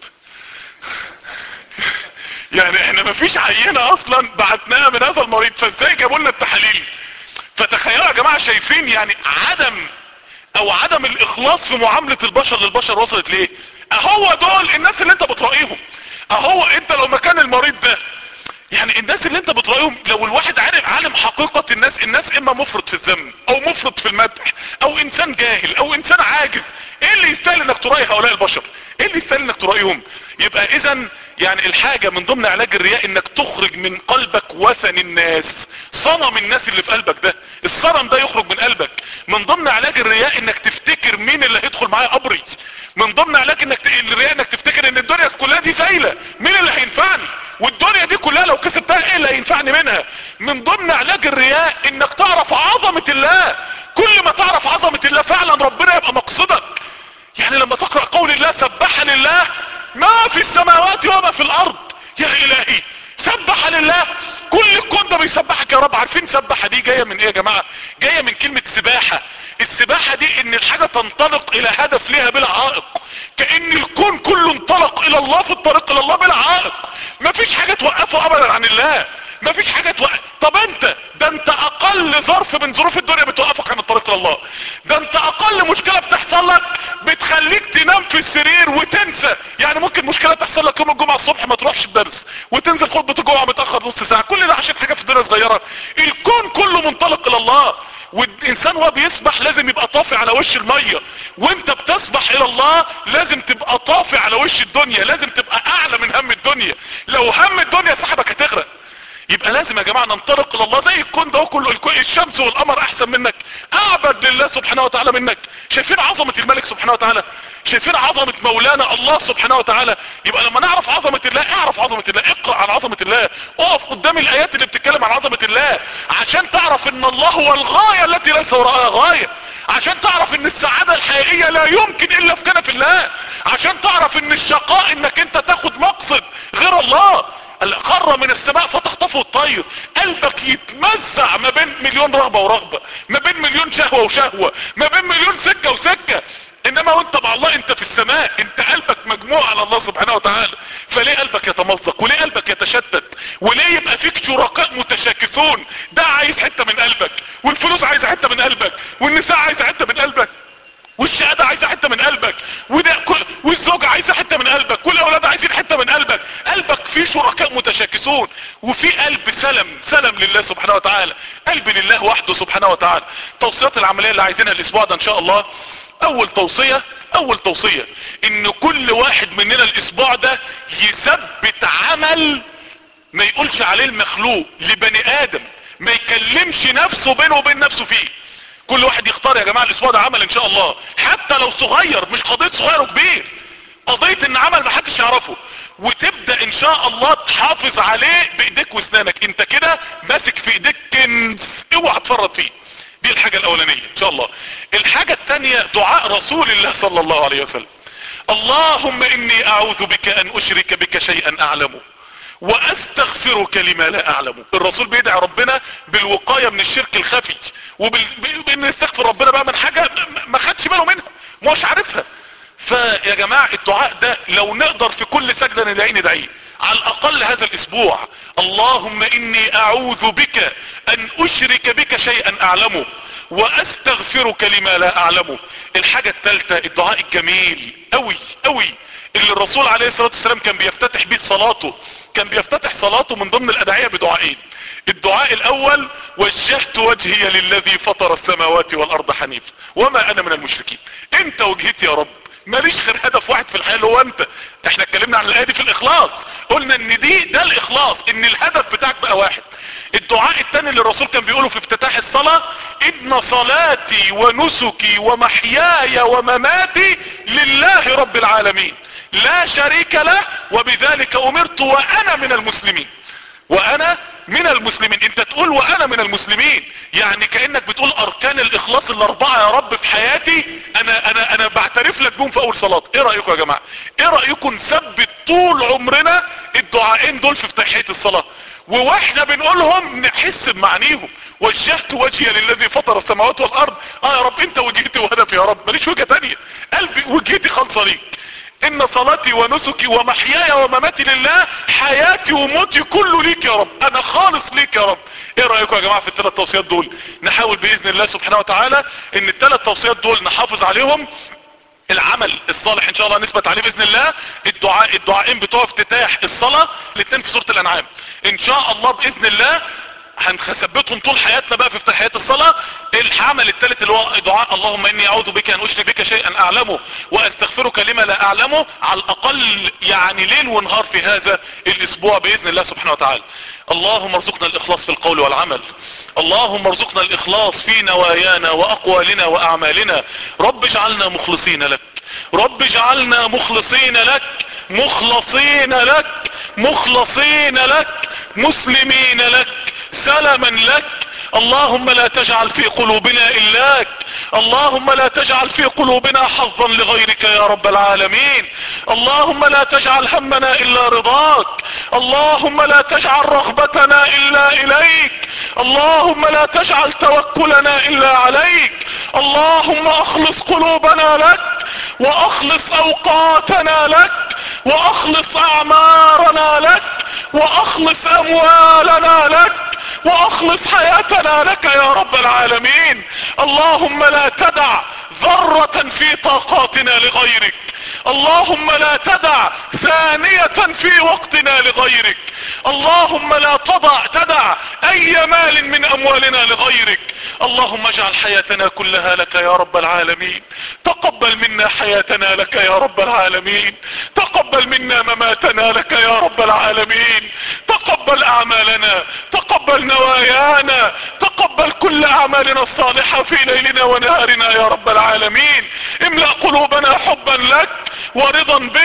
يعني احنا ما فيش عينة اصلا بعتناها من هذا المريض، فازاي جابوا لنا التحاليل؟ فتخيلوا يا جماعة شايفين يعني عدم او عدم الاخلاص في معاملة البشر للبشر وصلت ليه؟ اهو دول الناس اللي انت بتراقيهم، اهو انت لو مكان المريض ده، يعني الناس اللي انت بتراقيهم لو الواحد عارف عالم حقيقة الناس، الناس اما مفرط في الذم او مفرط في المدح او انسان جاهل او انسان عاجز. ايه اللي يستاهل انك تراقي هؤلاء البشر؟ ايه اللي يستاهل انك تراقيهم؟ يبقى اذا يعني الحاجة من ضمن علاج الرياء انك تخرج من قلبك وثن الناس، صنم الناس اللي في قلبك ده، الصنم ده يخرج من قلبك. من ضمن علاج الرياء انك تفتكر مين اللي هيدخل معايا قبري. من ضمن علاج انك ت... الرياء انك تفتكر ان الدنيا كلها دي سايلة، مين اللي هينفعني؟ والدنيا دي كلها لو كسبتها ايه اللي هينفعني منها؟ من ضمن علاج الرياء انك تعرف عظمة الله. كل ما تعرف عظمة الله فعلا ربنا يبقى مقصدك. يعني لما تقرأ قول الله سبح لله ما في السماوات وما في الارض، يا الهي سبح لله، كل الكون ده بيسبحك يا رب. عارفين سبحة دي جاية من ايه يا جماعة؟ جاية من كلمة سباحة. السباحة دي ان الحاجة تنطلق الى هدف ليها بلا عائق، كأن الكون كله انطلق الى الله في الطريق الى الله بلا عائق. مفيش حاجة توقفه ابدا عن الله، مفيش حاجة توقف. طب انت ده انت اقل ظرف من ظروف الدنيا بتوقفك عن الطريق الى الله، ده انت اقل مشكلة بتحصل لك بتخليك تنام في السرير وتنسى. يعني ممكن مشكلة تحصل لك يوم الجمعة الصبح ما تروحش الدرس وتنزل خطبة الجمعة متأخر نص ساعة، كل ده عشان حاجة في الدنيا صغيرة. الكون كله منطلق الى الله، والانسان وهو بيسبح لازم يبقى طافي على وش المية، وانت بتسبح الى الله لازم تبقى طافي على وش الدنيا، لازم تبقى اعلى من هم الدنيا. لو هم الدنيا سحبك هتغرق. يبقى لازم يا جماعة ننطلق الى الله. زي الكون ده كله، الكون الشمس والقمر احسن منك، اعبد لله سبحانه وتعالى منك. شايفين عظمة الملك سبحانه وتعالى؟ شايفين عظمة مولانا الله سبحانه وتعالى؟ يبقى لما نعرف عظمة الله اعرف عظمة الله، اقرأ عن عظمة الله، اقف قدام الايات اللي بتتكلم عن عظمة الله عشان تعرف ان الله هو الغاية التي ليس وراءها غاية، عشان تعرف ان السعادة الحقيقية لا يمكن الا في كنف الله، عشان تعرف ان الشقاء انك انت تاخد مقصد غير الله. قرة من السماء فتخطفه الطير، قلبك يتمزع ما بين مليون رغبة ورغبة، ما بين مليون شهوة وشهوة، ما بين مليون سكة وسكة. انما وانت مع الله انت في السماء، انت قلبك مجموع على الله سبحانه وتعالى. فليه قلبك يتمزق؟ وليه قلبك يتشتت؟ وليه يبقى فيك شركاء متشاكسون؟ ده عايز حتة من قلبك، والفلوس عايزة حتة من قلبك، والنساء عايزة حتة من قلبك، والشهادة عايزة حتة من قلبك، وده كل والزوجة عايزة حتة من قلبك، والاولاد عايزين حتة من قلبك. قلبك فيه شركاء متشاكسون، وفي قلب سلم سلم لله سبحانه وتعالى، قلب لله وحده سبحانه وتعالى. توصيات العملية اللي عايزينها الاسبوع ده ان شاء الله، اول توصية اول توصية ان كل واحد مننا الاسبوع ده يثبت عمل ما يقولش عليه المخلوق لبني ادم، ما يكلمش نفسه بينه وبين نفسه فيه. كل واحد يختار يا جماعة الاسبوع ده عمل ان شاء الله، حتى لو صغير، مش قضية صغير وكبير، قضية ان عمل ما حدش يعرفه، وتبدأ ان شاء الله تحافظ عليه بايديك واسنانك. انت كده ماسك في ايديك كنز، اوعى تفرط فيه. دي الحاجة الاولانية ان شاء الله. الحاجة التانية دعاء رسول الله صلى الله عليه وسلم: اللهم اني اعوذ بك ان اشرك بك شيئا اعلمه واستغفرك لما لا اعلمه. الرسول بيدعي ربنا بالوقاية من الشرك الخفي، وبان يستغفر ربنا بقى من حاجة ما خدش باله منها، مش عارفها. فيا جماعة الدعاء ده لو نقدر في كل سجدة ندعيه ندعيه على الاقل هذا الاسبوع: اللهم اني اعوذ بك ان اشرك بك شيئا اعلمه واستغفرك لما لا اعلمه. الحاجة الثالثة الدعاء الجميل قوي قوي اللي الرسول عليه الصلاة والسلام كان بيفتتح بيه صلاته. كان بيفتتح صلاته من ضمن الادعية بدعائين. الدعاء الاول: وجهت وجهي للذي فطر السماوات والارض حنيف وما انا من المشركين. انت وجهتي يا رب، ماليش غير هدف واحد في الحياة اللي هو انت. احنا اتكلمنا عن الايه دي في الاخلاص، قلنا ان دي ده الاخلاص، ان الهدف بتاعك بقى واحد. الدعاء الثاني اللي الرسول كان بيقوله في افتتاح الصلاة: ان صلاتي ونسكي ومحياي ومماتي لله رب العالمين لا شريك له وبذلك امرت وانا من المسلمين. وانا من المسلمين، انت تقول وانا من المسلمين، يعني كأنك بتقول اركان الاخلاص الاربعة يا رب في حياتي انا انا انا بعترف لك بهم في اول صلاة. ايه رأيكم يا جماعة؟ ايه رأيكم نثبت طول عمرنا الدعائين دول في افتتاحية الصلاة، واحنا بنقولهم نحس بمعنيهم؟ وجهت وجهي للذي فطر السماوات والارض. اه يا رب انت وجهتي وهدفي يا رب، ماليش وجهة تانية، قلبي وجهتي خالصة ليك. ان صلاتي ونسكي ومحياي ومماتي لله، حياتي وموتي كله ليك يا رب، انا خالص ليك يا رب. ايه رأيكم يا جماعة في الثلاث توصيات دول؟ نحاول باذن الله سبحانه وتعالى ان الثلاث توصيات دول نحافظ عليهم. العمل الصالح ان شاء الله نثبت عليه باذن الله. الدعاء الدعائين بتوع افتتاح الصلاة الاثنين في سورة الانعام ان شاء الله باذن الله هنثبتهم طول حياتنا بقى في افتتاحيات الصلاة. العمل الثالث اللي هو دعاء اللهم اني اعوذ بك ان اشرك بك شيئا اعلمه واستغفرك لما لا اعلمه، على الاقل يعني ليل ونهار في هذا الاسبوع باذن الله سبحانه وتعالى. اللهم ارزقنا الاخلاص في القول والعمل، اللهم ارزقنا الاخلاص في نوايانا واقوالنا واعمالنا. رب اجعلنا مخلصين لك، رب اجعلنا مخلصين لك، مخلصين لك مخلصين لك مسلمين لك سلما لك. اللهم لا تجعل في قلوبنا إلاك، اللهم لا تجعل في قلوبنا حظا لغيرك يا رب العالمين. اللهم لا تجعل همنا إلا رضاك، اللهم لا تجعل رغبتنا إلا إليك، اللهم لا تجعل توكلنا إلا عليك. اللهم اخلص قلوبنا لك، واخلص اوقاتنا لك، واخلص اعمارنا لك، واخلص اموالنا لك، واخلص حياتنا لك يا رب العالمين. اللهم لا تدع ذرة في طاقاتنا لغيرك، اللهم لا تدع ثانية في وقتنا لغيرك، اللهم لا تضع تدع اي مال من اموالنا لغيرك. اللهم اجعل حياتنا كلها لك يا رب العالمين. تقبل منا حياتنا لك يا رب العالمين. تقبل منا مماتنا لك يا رب العالمين. تقبل اعمالنا، تقبل نوايانا، تقبل كل اعمالنا الصالحة في ليلنا ونهارنا يا رب العالمين. املأ قلوبنا حبا لك ورضا بك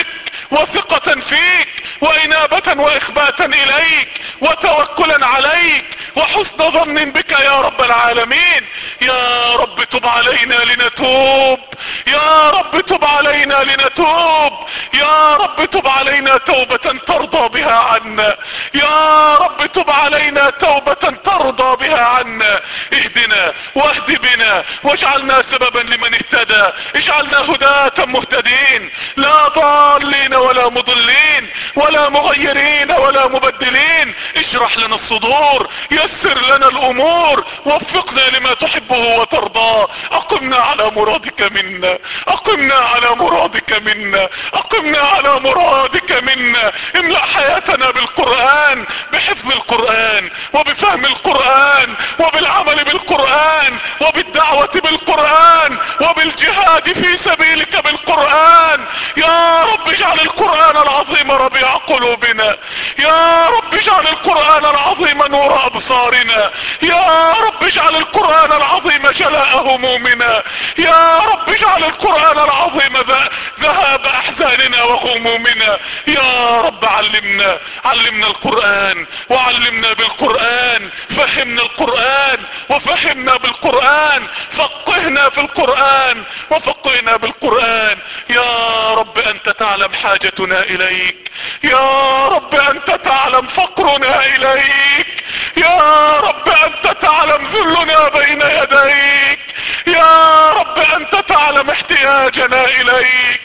وثقة فيك وانابة واخباتا اليك وتوكلا عليك وحسن ظن بك يا رب العالمين. يا رب تب علينا لنتوب، يا رب تب علينا لنتوب، يا رب تب علينا توبة ترضى بها عنا، يا رب تب علينا توبة ترضى بها عنا. اهدنا واهد بنا واجعلنا سببا لمن اهتدى، اجعلنا هداة مهتدين لا ضالين ولا مضلين ولا مغيرين ولا مبدلين. اشرح لنا الصدور، يسر لنا الامور، وفقنا لما تحبه وترضاه. اقمنا على مرادك منا، اقمنا على مرادك منا، اقمنا على مرادك منا. املأ حياتنا بالقرآن، بحفظ القرآن وبفهم القرآن وبالعمل بالقرآن وبالدعوة بالقرآن وبالجهاد في سبيلك بالقرآن. يا رب اجعل القرآن العظيم ربيع قلوبنا، يا رب اجعل القرآن العظيم نور ابصارنا، يا رب اجعل القرآن العظيم جلاء همومنا، يا رب اجعل القرآن العظيم ذهاب احزاننا وغمومنا. يا رب علمنا، علمنا القرآن وعلمنا بالقرآن، فهمنا القرآن وفهمنا بالقرآن، فقهنا في القرآن وفقهنا بالقرآن. يا رب انت تعلم حاجتنا اليك، يا رب انت تعلم فقرنا اليك، يا رب انت تعلم ذلنا بين يديك، يا رب انت تعلم احتياجنا اليك.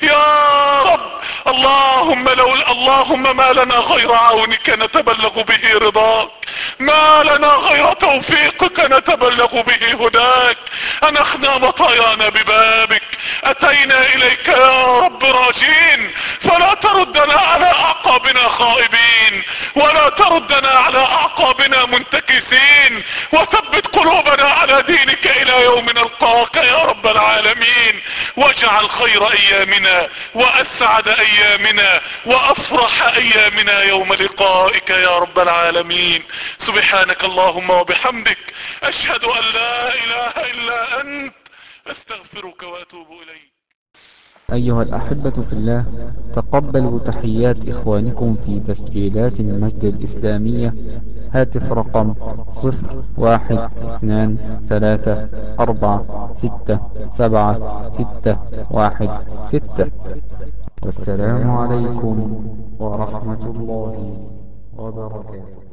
يا رب اللهم لو اللهم ما لنا غير عونك نتبلغ به رضاك، ما لنا غير توفيقك نتبلغ به هداك. انخنا مطايانا ببابك، اتينا اليك يا رب راجين، فلا تردنا على اعقابنا خائبين ولا تردنا على اعقابنا منتكسين، وثبت قلوبنا على دينك الى يوم نلقاك يا رب العالمين. واجعل خير ايامنا واسعد ايامنا وافرح ايامنا يوم لقائك يا رب العالمين. سبحانك اللهم وبحمدك، اشهد ان لا اله الا انت، استغفرك واتوب اليك. أيها الأحبة في الله، تقبلوا تحيات إخوانكم في تسجيلات المجد الإسلامية. هاتف رقم صفر واحد اثنان ثلاثة أربعة ستة سبعة ستة واحد ستة. والسلام عليكم ورحمة الله وبركاته.